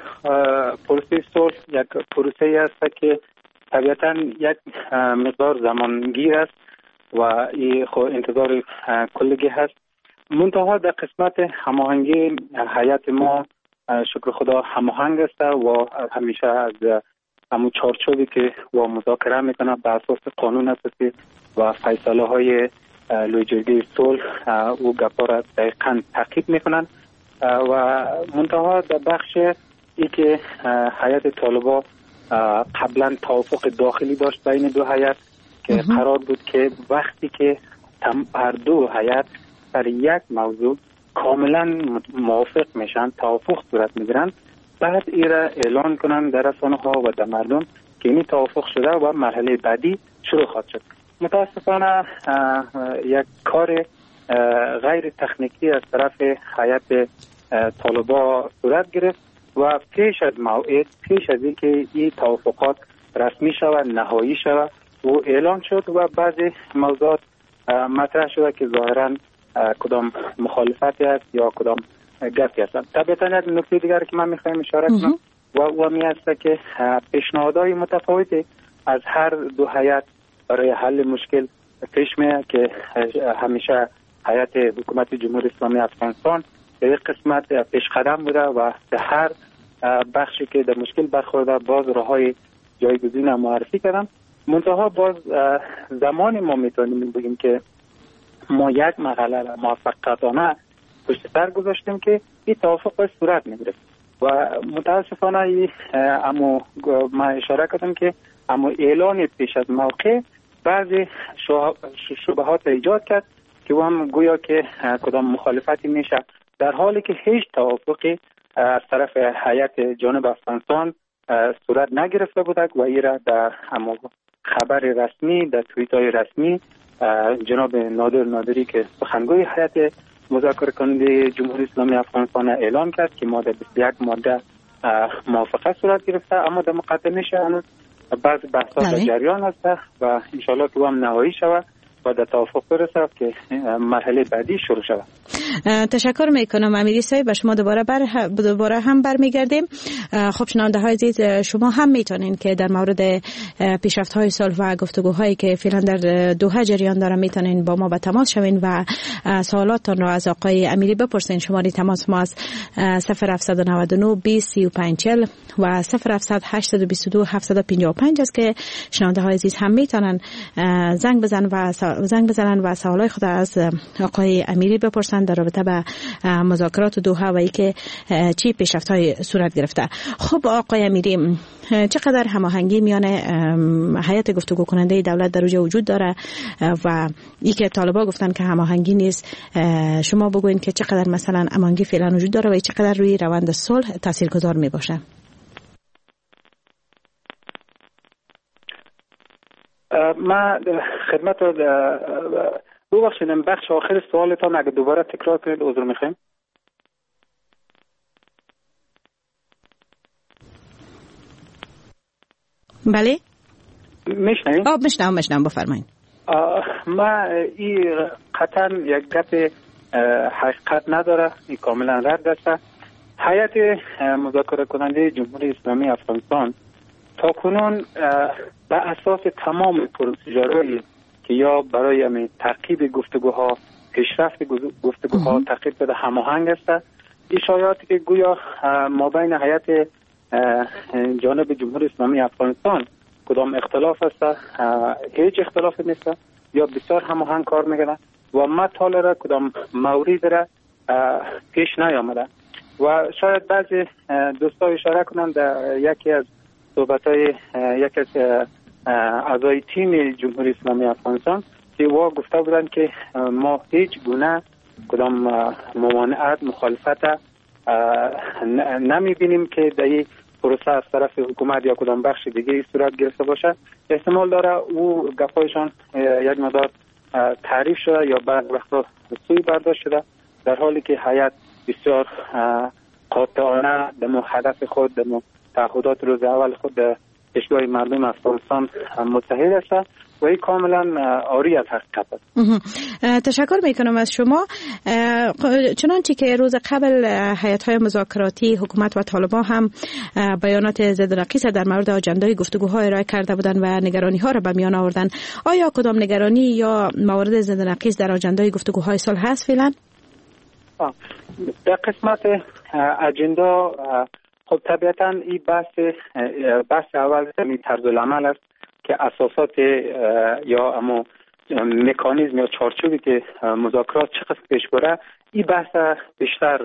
صلح یک پروسه است که طبیعتاً یک مقدار زمانگیر است و این خو انتظار کلگی هست. منتها در قسمت هماهنگی هیئت ما شکر خدا هماهنگ است و همیشه از همون چارچوبی که و مذاکره میکنه بر اساس قانون اساسی و فیصله های لویجرگی صلح و گپا را دقیقاً تعقیب میکنن و منتها در بخش ای که هیئت طالبان قبلا توافق داخلی داشت بین دو هیئت که قرار بود که وقتی که هر دو هیئت در یک موضوع کاملا موافق میشن، توافق صورت میگیرن، بعد ایرا اعلان کنن در رسانه ها و در مردم که این توافق شده و مرحله بعدی شروع خواهد شد. متاسفانه یک کار غیر تکنیکی از طرف هیئت طالبان صورت گرفت و پیش از موعد، پیش از اینکه این توافقات رسمی شود، نهایی شود و اعلان شد و بعضی موضوعات مطرح شده که ظاهرا کدام مخالفتی است یا کدام گپی است. طبعا یک نکته دیگر که من میخوایم اشاره کنم و می است که پیشنهادهای متفاوتی از هر دو هیئت برای حل مشکل پیش میاد که همیشه هیئت حکومت جمهوری اسلامی افغانستان به یک قسمت پیش قدم بوده و در هر بخشی که در مشکل برخورده باز راههای جایگزین معرفی کردن. منتها باز زمان ما میتونیم بگیم که ما یک مرحله را موفقیتانه پشت سر گذاشتیم که این توافق باید صورت میگرفت و متاسفانه اما من اشاره کردم که اما اعلان پیش از موقع بعضی شبهات ایجاد کرد که هم گویا که کدام مخالفتی میشه، در حالی که هیچ توافقی از طرف هیئت جانب افغانستان صورت نگرفته بودند و این را در خبر رسمی، در توییت های رسمی جناب نادر نادری که سخنگوی هیئت مذاکره کننده جمهوری اسلامی افغانستان اعلان کرد که ماده 21 ماده موافقت صورت گرفته، اما در مقدمش هنوز بعض بحثات در جریان است و انشالله که هم نهایی شود و در توافق برسد که مرحله بعدی شروع شود. تشکر میکنم امیری صاحب. به شما دوباره هم برمیگردیم. خب شنونده های عزیز، شما هم میتونین که در مورد پیشرفت های صلح و گفتگوهایی که فعلا در دوحه جریان داره میتونین با ما به تماس شوین و سوالاتتان را از آقای امیری بپرسین. شماره تماس ما از 0799 20 35 40 و 0700 822 755 است که شنونده های عزیز هم میتونن زنگ بزنن و سوالای خود از آقای امیری بپرسن در رابطه با مذاکرات دوحه و اینکه چی پیشرفت‌های صورت گرفته. خب آقای امیری، چقدر هماهنگی میان هیئت گفتگو کننده دولت در اونجا وجود داره و این که طالبان گفتن که هماهنگی نیست، شما بگوین که چقدر مثلا هماهنگی فعلا وجود داره و چقدر روی روند صلح تاثیرگذار می باشه؟ ما خدمت ببخشید بخش آخر سوالتان اگه دوباره تکرار کنید عذر میخوایم. بله میشنوید؟ میشنوم بفرمایید. ما این قطعا یک گپ حقیقت نداره، این کاملا رد است. هیئت مذاکره کننده جمهوری اسلامی افغانستان تا کنون به اساس تمام پروسیجرهایی که یا برای تعقیب گفتگوها، پیشرفت گفتگوها تعقیب شده هماهنگ است این شایعاتی که گویا ما بین هیئت جانب جمهوری اسلامی افغانستان کدام اختلاف است، هیچ اختلافی نیست یا بسیار هماهنگ کار میکنن و مطالب را کدام موردی را پیش نیامده. و شاید بعضی دوستا اشاره کنند یکی از صحبت‌های یکی از اعضای تیم جمهوری اسلامی افغانستان که وا گفته بودند که ما هیچ گونه کدام ممانعت مخالفت نمیبینیم که در این پروسه از طرف حکومت یا کدام بخش دیگه صورت گرفته باشه. احتمال داره او گپایشان یک مقدار تعریف شده یا بعد وقتا سوی برداشت شده، در حالی که هیئت بسیار قاطعانه در هدف خود در تعهدات روز اول خود در پیشگاه مردم افغانستان متحد است و این کاملا عاری از حقیقت است. تشکر میکنم از شما. چنانچه که روز قبل هیئت‌های مذاکراتی حکومت و طالبان هم بیانات ضد نقیص در مورد آجندای گفتگوهای ارائه کرده بودند و نگرانی‌ها را به میان آوردند، آیا کدام نگرانی یا موارد ضد نقیص در آجندای گفتگوهای صلح هست فعلا؟ در قسمت اجندا خب طبیعتا این بحث اول می طرز العمل است که اساسات یا اما مکانیزم یا چارچوبی که مذاکرات چقدر پیش بره، این بحث بیشتر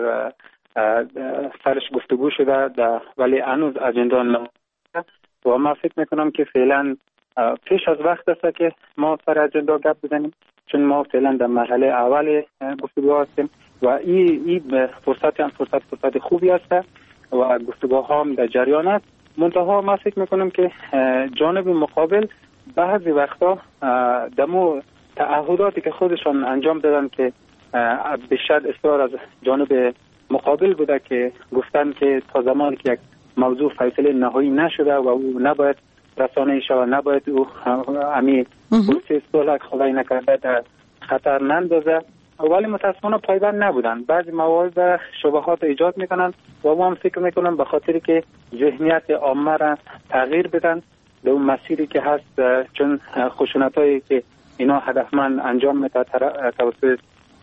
سرش گفتگو شده ولی هنوز اجندا نمونده و ما فکر میکنم که فعلا پیش از وقت است که ما سر اجندا گپ بزنیم، چون ما فعلا در مرحله اول گفتگو هستیم و این فرصت خوبی است و گفتگوها هم در جریان است. منتها ما فکر میکنم که جانب مقابل بعضی وقتا دمو تعهداتی که خودشان انجام دادن که بیشتر اصرار از جانب مقابل بوده که گفتن که تا زمانی که یک موضوع فیصله نهایی نشده و او نباید رسانه شود، نباید او امی پروسه صلح خدای نکرده در خطر نندازه، ولی متاسفانه پایبند نبودن. بعضی موارد شبهات ایجاد میکنن و ما هم فکر میکنم به خاطری که ذهنیت عامه را تغییر بدن به اون مسیری که هست، چون خشونتایی که اینا هدفمند انجام میده توسط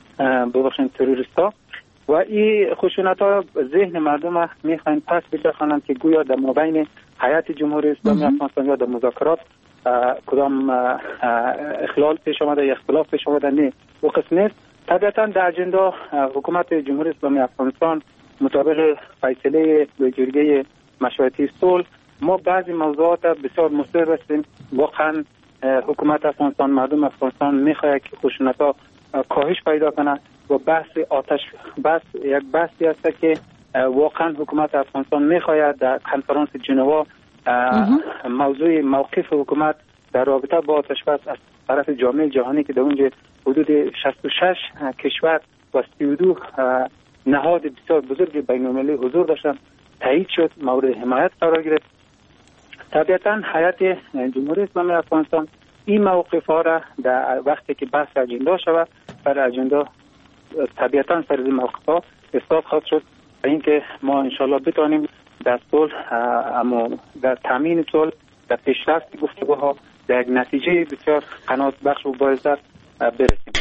تروریستا و این خشونت‌ها ذهن مردم میخواین پس بچرخانند که گویا در مابین هیئت جمهوری اسلامی افغانستان یا در مذاکرات کدام اخلال پیش آمده یا اختلاف پیش آمده نه، او قسم نیست. طبیعتا در اجندا حکومت جمهوری اسلامی افغانستان مطابق فیصله جرگه مشورتی صلح ما بعضی موضوعات بسیار مصر هستیم. واقعا حکومت افغانستان، مردم افغانستان میخواهد که خشونت‌ها کاهش پیدا کنه و بحث یک بحثی است که واقعا حکومت افغانستان میخواهد در کنفرانس ژنوا موضوع موقف حکومت در رابطه با آتش بس از طرف جامعه جهانی که در اونجا حدود 66 کشور و 32 نهاد بسیار بزرگ بین‌المللی حضور داشتن تایید شد، مورد حمایت قرار گرفت. طبیعتا هیئت جمهوری اسلامی افغانستان این موقف ها را در وقتی که بحث اجندا شود سر اجندا طبیعتا سر این موقف ها اثبات خواهد شد و اینکه ما انشالله بتانیم در صلح اما در تامین صلح در پیشرفت گفتگوها در یک نتیجه بسیار قناعت بخش و باعث برسیم.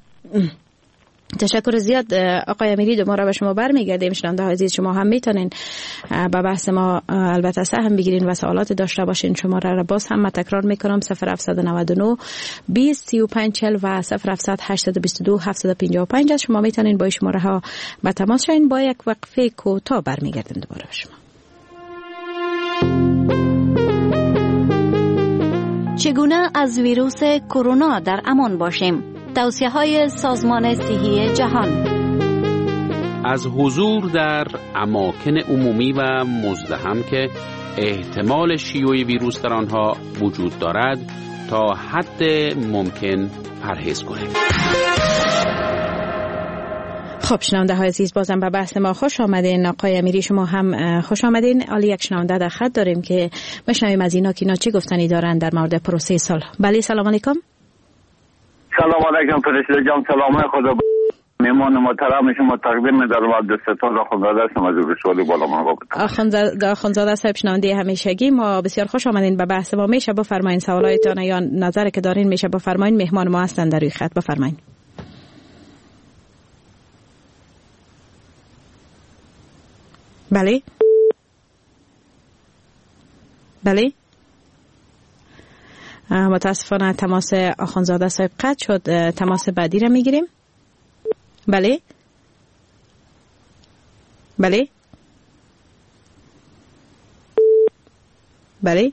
تشکر زیاد آقای امیری. دوباره به شما برمیگردیم. شنونده های عزیز شما هم میتونین با بحث ما البته سهم بگیرین و سوالات داشته باشین. شماره را باز هم تکرار میکنم 0799 20 35 40 و 0700 822 755 است. شما میتونین با شماره ها به تماس شین. با یک وقفه کوتاه برمیگردیم دوباره به شما. چگونه از ویروس کرونا در امان باشیم؟ توصیه‌های سازمان صحی جهان. از حضور در اماکن عمومی و مزدحم که احتمال شیوع ویروس در آنها وجود دارد تا حد ممکن پرهیز کنیم. خب شنونده های عزیز بازم به بحث ما خوش آمدین. آقای امیری شما هم خوش آمدین. عالی، یک شنونده در خط داریم که بشنویم از اینا که اینا چی گفتنی دارن در مورد پروسه صلح. بله سلام علیکم. سلام علیکم فرشته جان، سلام خدا مهمان محترم شما تقدیم می‌دارم و دستتون را خدا دست مزور شوری بالا من گفتم. آخوندزاده صاحب شنونده همیشگی ما بسیار خوش آمدین به بحث ما. میشه بفرمایید سوالایتان یا نظری که دارین میشه بفرمایید. مهمان ما هستن در روی خط، بفرمایید. بله بله. متاسفانه تماس آخوندزاده صاحب قطع شد. تماس بعدی را میگیریم. بله بله بله.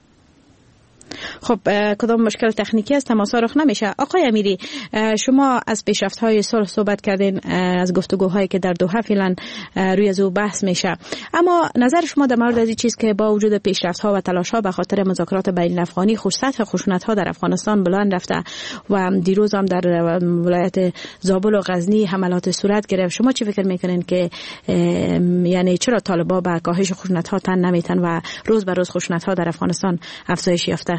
خب کدام مشکل تکنیکی است تماس رخ نمیشه. آقای امیری، شما از پیشرفت‌های صلح صحبت کردین، از گفتگوهایی که در دوحه فعلا روی از او بحث میشه، اما نظر شما در مورد از این چیز که با وجود پیشرفت‌ها و تلاش‌ها به خاطر مذاکرات بین الافغانی سطح خشونت‌ها در افغانستان بلند رفته و دیروز هم در ولایت زابل و غزنی حملات صورت گرفت، شما چی فکر میکنین که یعنی چرا طالبان به کاهش خشونت‌ها تن نمیتن و روز به روز خشونت‌ها در افغانستان افزایش یافته؟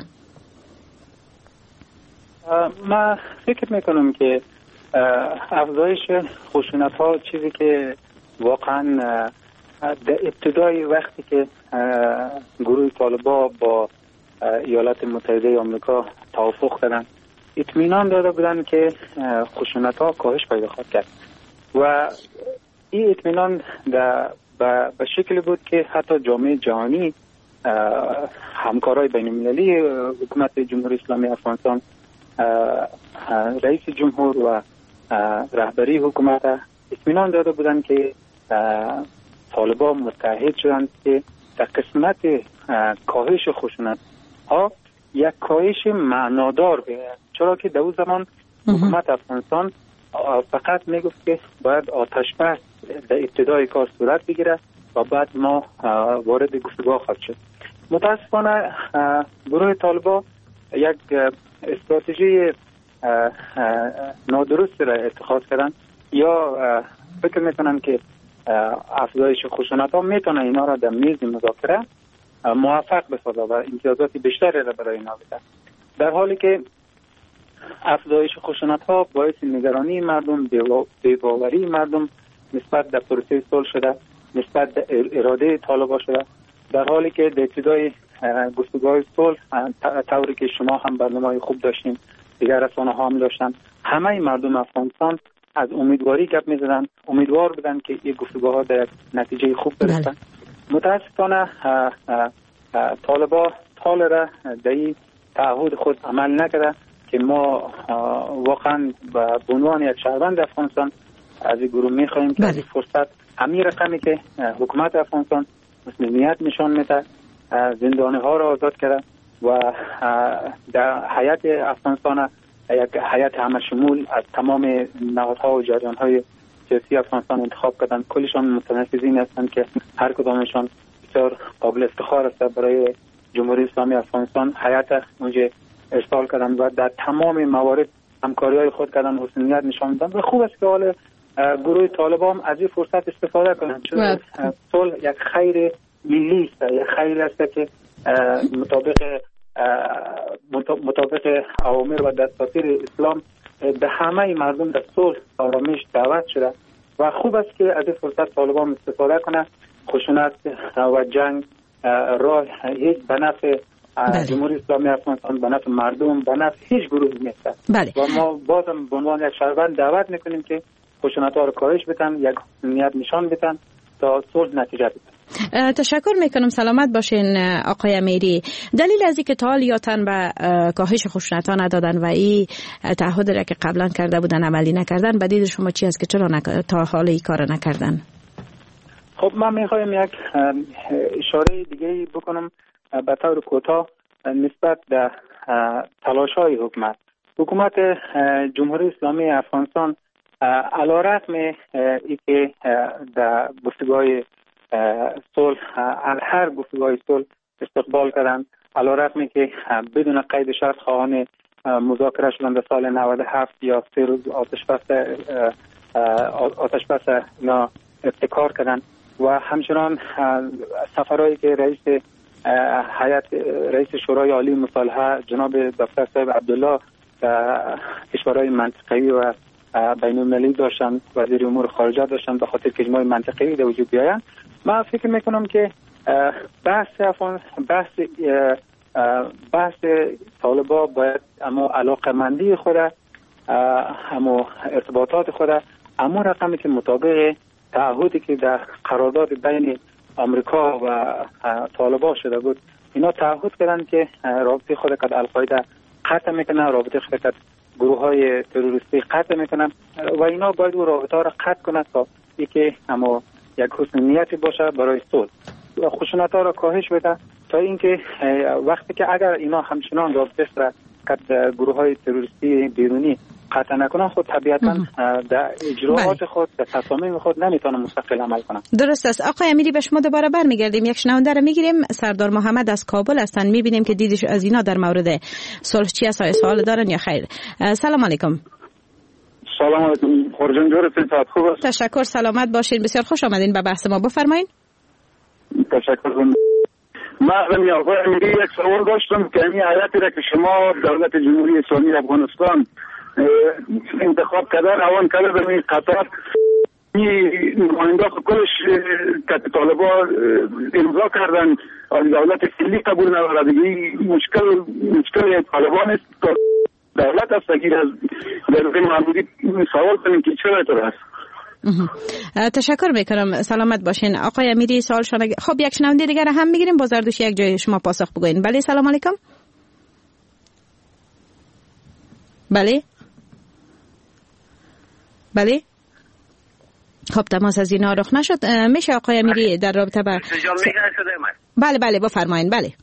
من فکر میکنم که افزایش خشونت ها چیزی که واقعا در ابتدای وقتی که گروه طالبان با ایالات متحده آمریکا توافق کردن اطمینان داده بودن که خشونت ها کاهش پیدا خواهد کرد و این اطمینان به شکلی بود که حتی جامعه جهانی، همکارای بین المللی حکومت جمهوری اسلامی افغانستان، رئیس جمهور و رهبری حکومت اطمینان داده بودند که طالبان متحد شدند که در قسمت کاهش خشونت ها یک کاهش معنادار بیاید، چرا که در اون زمان حکومت افغانستان فقط میگفت که باید آتش بس در ابتدای کار صورت بگیره و بعد ما وارد گفتگو خواهد شد. متاسفانه گروه طالبان یک استراتژی نادرست را اتخاذ کردن، یا فکر میکنن که افزایش خشونت ها میتونه اینا را در میز مذاکره موفق بسازه و امتیازات بیشتری را برای اینا بده، در حالی که افزایش خشونت ها باعث نگرانی مردم، بی‌باوری مردم نسبت در پروسه صلح شده، نسبت در اراده طالبان شده، در حالی که در ابتدای گفتگوهای صلح طوری که شما هم برنامه‌های خوب داشتین، دیگر رسانه ها هم داشتن، همه مردم افغانستان از امیدواری گپ می‌زدن، امیدوار بودن که این گفتگوها در نتیجه خوب برسن. متاسفانه طالبان طال را در این تعهد خود عمل نکرده که ما واقعا به عنوان یک شهروند افغانستان از این گروه می‌خواهیم که از این فرصت همین رقمی که حکومت افغانستان مسئولیت نشان میده، زندانی ها را آزاد کرده و در حیات افغانستان یک حیات همه شمول از تمام نهادها و جریان های سیاسی افغانستان انتخاب کردن. کلشان متنفذین هستند که هر کدامشان بسیار قابل افتخار است برای جمهوری اسلامی افغانستان. حیات اونجا ارسال کردن و در تمام موارد همکاری های خود کردن، حسنیت نشان دادن و خوب است که حال گروه طالبان از این فرصت استفاده کنند، چون صلح یک خیر ملی است، یک خیر است که مطابق اوامر و دستور اسلام به همه مردم در صلح آرامش دعوت شده و خوب است که از این فرصت طالبان استفاده کنه. خشونت و جنگ راه هیچ به نفع جمهوری اسلامی افغانستان، به نفع مردم، به نفع هیچ گروهی نیست و ما بازم به عنوان یک شهروند دعوت میکنیم که خشونت ها رو کاهش بدن، یک نیت نشان بدن تا صلح نتیجه بده. تشکر میکنم، سلامت باشین آقای امیری. دلیل از اینکه تا حال یا تن به کاهش خشونت ها ندادن و این تعهد را که قبلا کرده بودن عملی نکردن، بدید شما چی است که چرا تا حال این کار نکردن؟ خب من میخوایم یک اشاره دیگه بکنم به طور کوتاه نسبت به تلاش های حکومت جمهوری اسلامی افغانستان علیرغم اینکه در گفتگوهای صلح هر گفتگوهای صلح استقبال کردند، علیرغم که بدون قید شرط خواهان مذاکره شدن در سال 97 یا 3 روز آتش بس اینا ابتکار کردند و همچنان سفرهایی که رئیس شورای عالی مصالحه جناب دکتر صاحب عبدالله کشورهای منطقه‌ای و بین المللی داشتن، وزیر امور خارجه داشتن به خاطر که اجماع منطقه‌ای در وجود بیاین. من فکر میکنم که بحث طالبان باید اما علاقمندی خود، اما ارتباطات خود، اما رقمی که مطابق تعهدی که در قرارداد بین آمریکا و طالبان شده بود، اینا تعهد کردن که رابطه خود که القاعده قطع میکنن، رابطه خود که گروه های تروریستی قطع میکنن و اینا باید اون رابطه ها را قطع کنند تا اینکه اما یک حسن نیتی باشه برای صلح و خشونت ها را کاهش بده، تا اینکه وقتی که اگر اینا همچنان رابطه را که گروه های تروریستی بیرونی قطع نکنن، خود طبیعتا در اجراعات خود در تصامیم خود نمیتونه مستقل عمل کنن. درست است. آقای امیری، به شما دوباره برمیگردیم. یک شنونده رو میگیریم. سردار محمد از کابل هستن. میبینیم که دیدش از اینا در مورد صلح چی است؟ سوال دارن یا خیر؟ سلام علیکم. سلام علیکم. خورجان جورتون صحت خوب است؟ تشکر، سلامت باشین. بسیار خوش آمدین به بحث ما. بفرمایید. تشکر. من آقای امیری یک سوال داشتم که این حالتی را که شما دولت جمهوری اسلامی افغانستان انتخاب کردن روان کرده به قطر، نماینده کلش که طالبان امضا کردن دولت فعلی قبول نداره دیگه. مشکل طالبان است، دولت است که از دولت محمودی سوال کنیم که چرا اینطور است. تشکر میکنم، سلامت باشین. آقای امیری سوال شما. خب یک شنونده دیگر هم میگیریم، بازاردوش یک جای شما پاسخ بگوین. بله، سلام علیکم. بله خب تماس از اینا رخ نشد. میشه آقای امیری در رابطه با بله بفرمایین. بله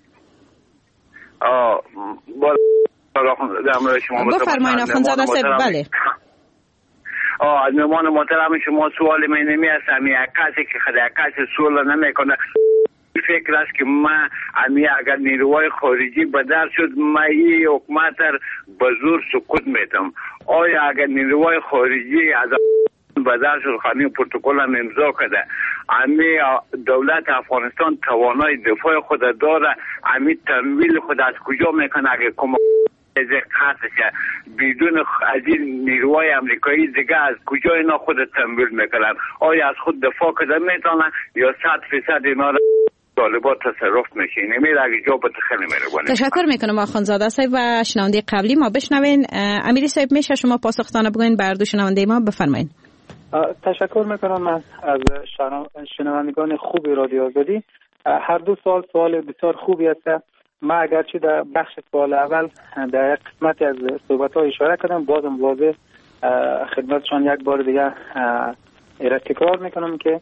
بفرمایین آخوندزاده صاحب. بله از مهمان محترم شما سوال من نمی است. امی کسی که خدای صلح نمیکنه فکر است که ما اگر نیروهای خارجی بدر شد ما این حکومت به زور سقوط میتم. آیا اگر نیروهای خارجی از بدر شد خانه پروتکل هم امضا کرده، امی دولت افغانستان توانای دفاع خود داره، امی تمویل خود از کجا میکنه؟ اگر کمک قطعه بدون از این نیروهای امریکایی دیگه از کجا اینا خود تمویل میکنن؟ آیا از خود دفاع کرده میتونن یا 100% اینا را طالبان تصرف میشه؟ نمیره اگه جا به خیلی میره. تشکر میکنم آخوندزاده صاحب. و شنونده قبلی ما بشنوین. امیری صاحب میشه شما پاسختانه بگوین بر دو شنونده ما؟ بفرمایید. تشکر میکنم من از شنوندگان خوب رادیو آزادی. هر دو سوال بسیار خوبی است. ما اگرچه در بخش سوال اول در یک قسمتی از صحبت‌ها اشاره کردم، بازم واضح خدمتشان یک بار دیگه تکرار میکنم که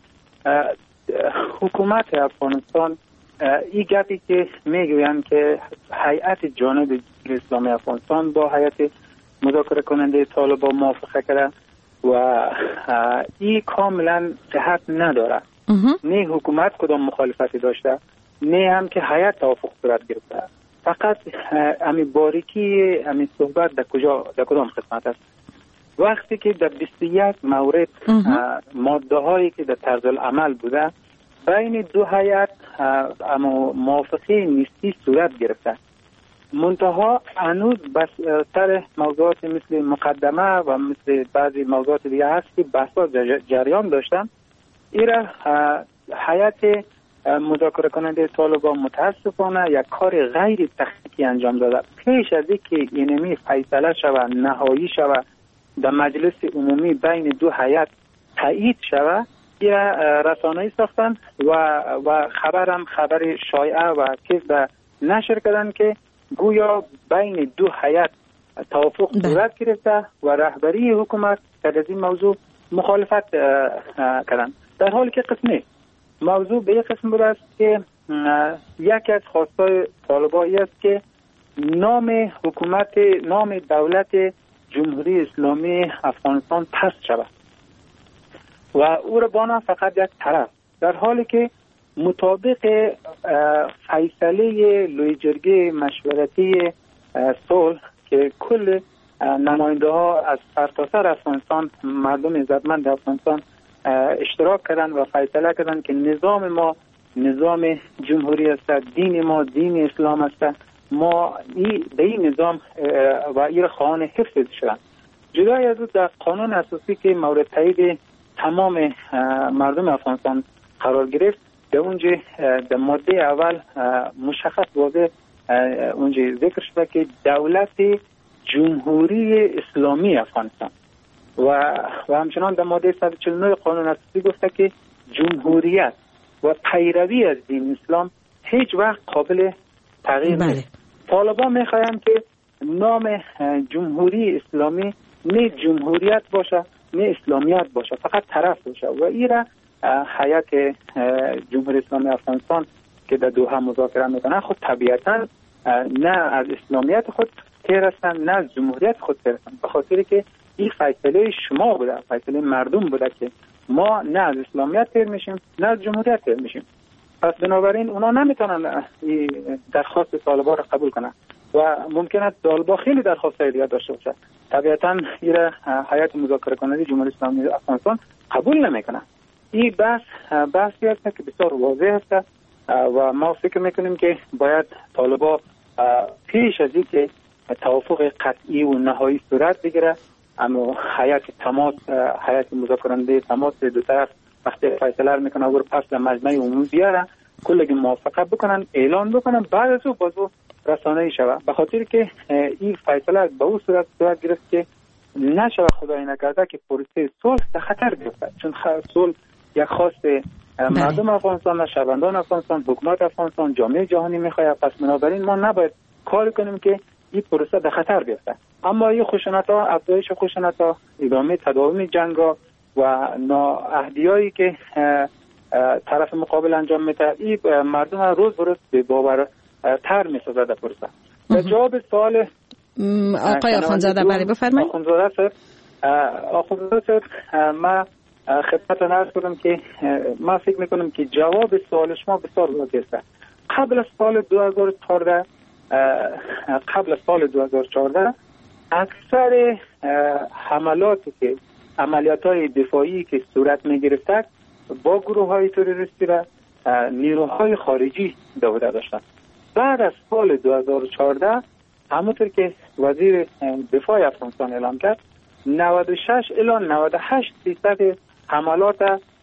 حکومت افغانستان این گپی که میگویند که هیئت جانب اسلامی افغانستان با هیئت مذاکره کننده طالبان موافقه کرده و این کاملا صحت نداره. نه حکومت کدام مخالفتی داشته، نه هم که هیئت توافق صورت گرفته. فقط امی باریکی امی صحبت در کدام قسمت است؟ وقتی که در 21 مورد ماده هایی که در طرز العمل بوده بین دو هیئت موافقه نیستی صورت گرفته، منتها هنوز بس سر موضوعات مثل مقدمه و مثل بعضی موضوعات دیگه هست که بحثا جریان داشتن. ایره هیئت مذاکره کننده طالبان متاسفانه یک کار غیر تخنیکی انجام داده. پیش از اینکه اینمی فیصله شود، نهایی شود، در مجلس عمومی بین دو هیئت تایید شود، این رسانه‌ای ساختن و خبر شایعه و کذب نشر کردن که گویا بین دو هیئت توافق صورت گرفته و رهبری حکومت در این موضوع مخالفت کردن، در حالی که قسمی موضوع به یک قسم بوده است که یکی از خواستای طالبان است که نام دولت جمهوری اسلامی افغانستان پست شود و او را بانا فقط یک طرف، در حالی که مطابق فیصله لوی جرگه مشورتی صلح که کل نماینده ها از سرتاسر افغانستان، مردم عزتمند افغانستان اشتراک کردن و فیصله کردن که نظام ما نظام جمهوری است، دین ما دین اسلام است، ما به این نظام و این خواهان حفظ شدن. جدای از در قانون اساسی که مورد تایید تمام مردم افغانستان قرار گرفت، در اونجا در ماده اول مشخص واضح اونجا ذکر شده که دولت جمهوری اسلامی افغانستان و همچنان در ماده 149 قانون اساسی گفته که جمهوریت و پیروی از دین اسلام هیچ وقت قابل تغییر نیست. طالبان میخواهند که نام جمهوری اسلامی نه جمهوریت باشه نه اسلامیت باشه، فقط طرف باشه و این را هیئت جمهوری اسلامی افغانستان که در دوحه مذاکره میکنن خود طبیعتا نه از اسلامیت خود تیر هستند نه از جمهوریت خود تیر هستند، به خاطر که این فیصله شما بوده، فیصله مردم بوده که ما نه از اسلامیت تیر میشیم نه از جمهوریت تیر میشیم. پس بنابراین اونا نمیتونن این درخواست طالبان را قبول کنن و ممکنه طالبان خیلی درخواست‌های دیگه داشته باشه. طبیعتا این را هیئت مذاکره کننده جمهوری اسلامی افغانستان قبول نمیکنه. این بحثی است که بسیار واضح است و ما فکر میکنیم که باید طالبان پیش از اینکه توافق قطعی و نهایی صورت بگیره، اما هیئت مذاکرنده تماس دو طرف وقتی فیصله میکنه و پس مجمع عمومی بیاره کلی موافقه بکنن، اعلان بکنن، بعد از او بازو رسانه‌ای شود، به خاطر که این فیصله به اون صورت گرفت که نشود خدای نکرده که پروسه صلح در خطر بیفته، چون صلح یک خواست مردم افغانستان، شهروندان افغانستان، حکومت افغانستان، جامعه جهانی میخواد. پس بنابراین ما نباید کار کنیم که این پروسه در خطر بیفته. اما این خشونت‌ها، افزایش خشونت‌ها، ادامه تداوم جنگ‌ها و نااهلی‌هایی که طرف مقابل انجام میده، این مردم روز به روز به باورتر میسازه در پروسه. در جواب سوال آقای آخوندزاده بله بفرمایید. آخوندزاده صاحب ما خدمتتون عرض کنم که ما فکر میکنم که جواب سوال شما بسیار واضح است. قبل از سال 2014 اکثر عملیات‌های دفاعی که صورت می‌گرفت با گروه‌های تروریستی را نیروهای خارجی داوده داشتند. بعد از سال 2014 همونطور که وزیر دفاع افغانستان اعلام کرد 96 الی 98% حملات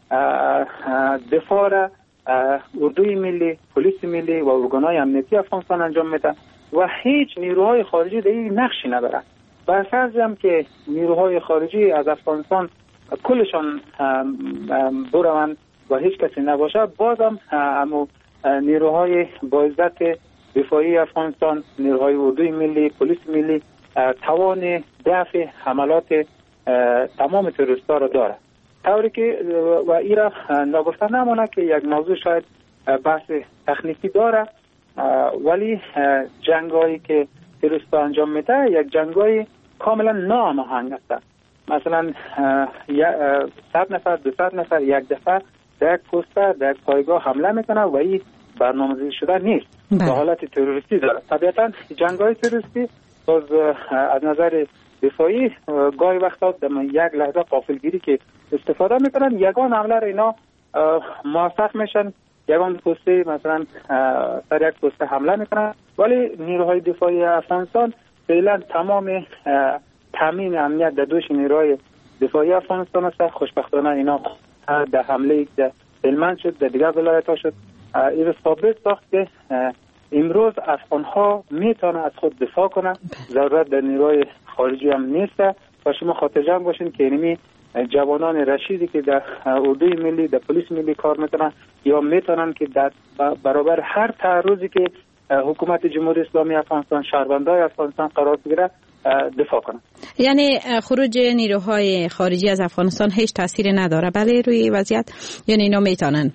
دفاع را اردوی ملی، پلیس ملی و ارگان‌های امنیتی افغانستان انجام میده و هیچ نیروهای خارجی در این نقشی ندارند. بر فرض هم که نیروهای خارجی از افغانستان کلشان بروند و هیچ کسی نباشه، بازم نیروهای با عزت دفاعی افغانستان، نیروهای اردوی ملی، پلیس ملی توان دفع حملات تمام تروریست‌ها را داره. طوری که و این را نگفته نمانه که یک موضوع شاید بحث تکنیکی داره، ولی جنگایی که تروریست‌ها انجام میده یک جنگای کاملا ناهماهنگ است. مثلا 100 نفر 200 نفر یک دفعه در یک پست در یک پایگاه حمله میکنه و این برنامه‌ریزی شده نیست، به حالت تروریستی داره. طبیعتا جنگ‌های تروریستی باز از نظر دفاعی گاهی وقتا در یک لحظه غافلگیری که استفاده میکنن، یگان حمله را اینا موفق میشن، یگان پسته مثلا سر یک پسته حمله میکنن، ولی نیروهای دفاعی افغانستان فعلا تمام تامین امنیت در دوش نیروهای دفاعی افغانستان است. خوشبختانه اینا در حمله در هلمند شد، در دیگر ولایت ها شد، این ثابت ساخت که امروز افغان‌ها میتونن از خود دفاع کنن، ضرورت در نیروهای خارجی هم نیست. و شما خاطر جمع باشین که اینمی جوانان رشیدی که در اردوی ملی، در پلیس ملی کار میکنن یا میتونن که در برابر هر تعرضی که حکومت جمهوری اسلامی افغانستان، شهروندان افغانستان قرار بگیره دفاع کنن. یعنی خروج نیروهای خارجی از افغانستان هیچ تأثیری نداره بله روی وضعیت؟ یعنی اینا میتونن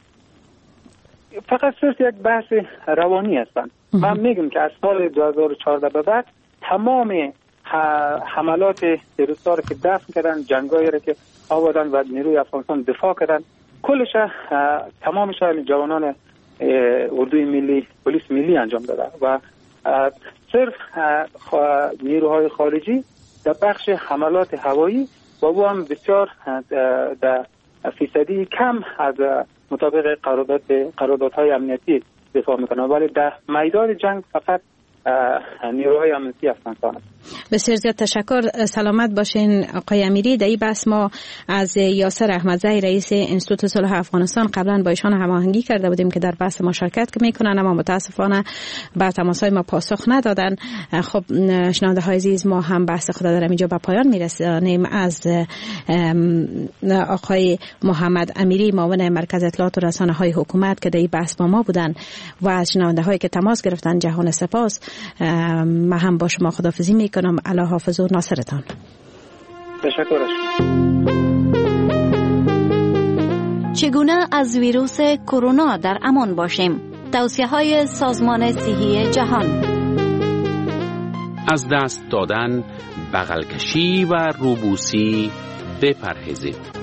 فقط صرف یک بحث روانی هستند. من میگم که از سال 2014 به بعد تمام حملات تروریست‌ها را که دفن کردن، جنگایی را که آوردن و نیروی افغانستان دفاع کردن، کلش تمامش جوانان اردوی ملی، پلیس ملی انجام داده و صرف نیروهای خارجی در بخش حملات هوایی و او هم بسیار در فیصدی کم از مطابق قراردادهای امنیتی دفاع میکنه، ولی در میدان جنگ فقط نیروهای امنیتی افغانستان است. بسیار زیاد تشکر. سلامت باشین آقای امیری. در این بحث ما از یاسر احمدزی رئیس انستیتوت صلح افغانستان قبلا با ایشان هماهنگی کرده بودیم که در بحث ما شرکت میکنن، اما متاسفانه بر تماس‌های ما پاسخ ندادن. خب شنونده های عزیز، ما هم بحث خود در اینجا به پایان میرسانیم. از آقای محمد امیری معاون مرکز اطلاعات و رسانه‌های حکومت که در این بحث با ما بودن و از شنونده هایی که تماس گرفتن جهان سپاس. من هم با شما خداحافظی میکنم. الله حافظ و ناصرتان. تشکر. چگونه از ویروس کرونا در امان باشیم؟ توصیه‌های سازمان صحی جهان. از دست دادن، بغل کشی و روبوسی بپرهیزید.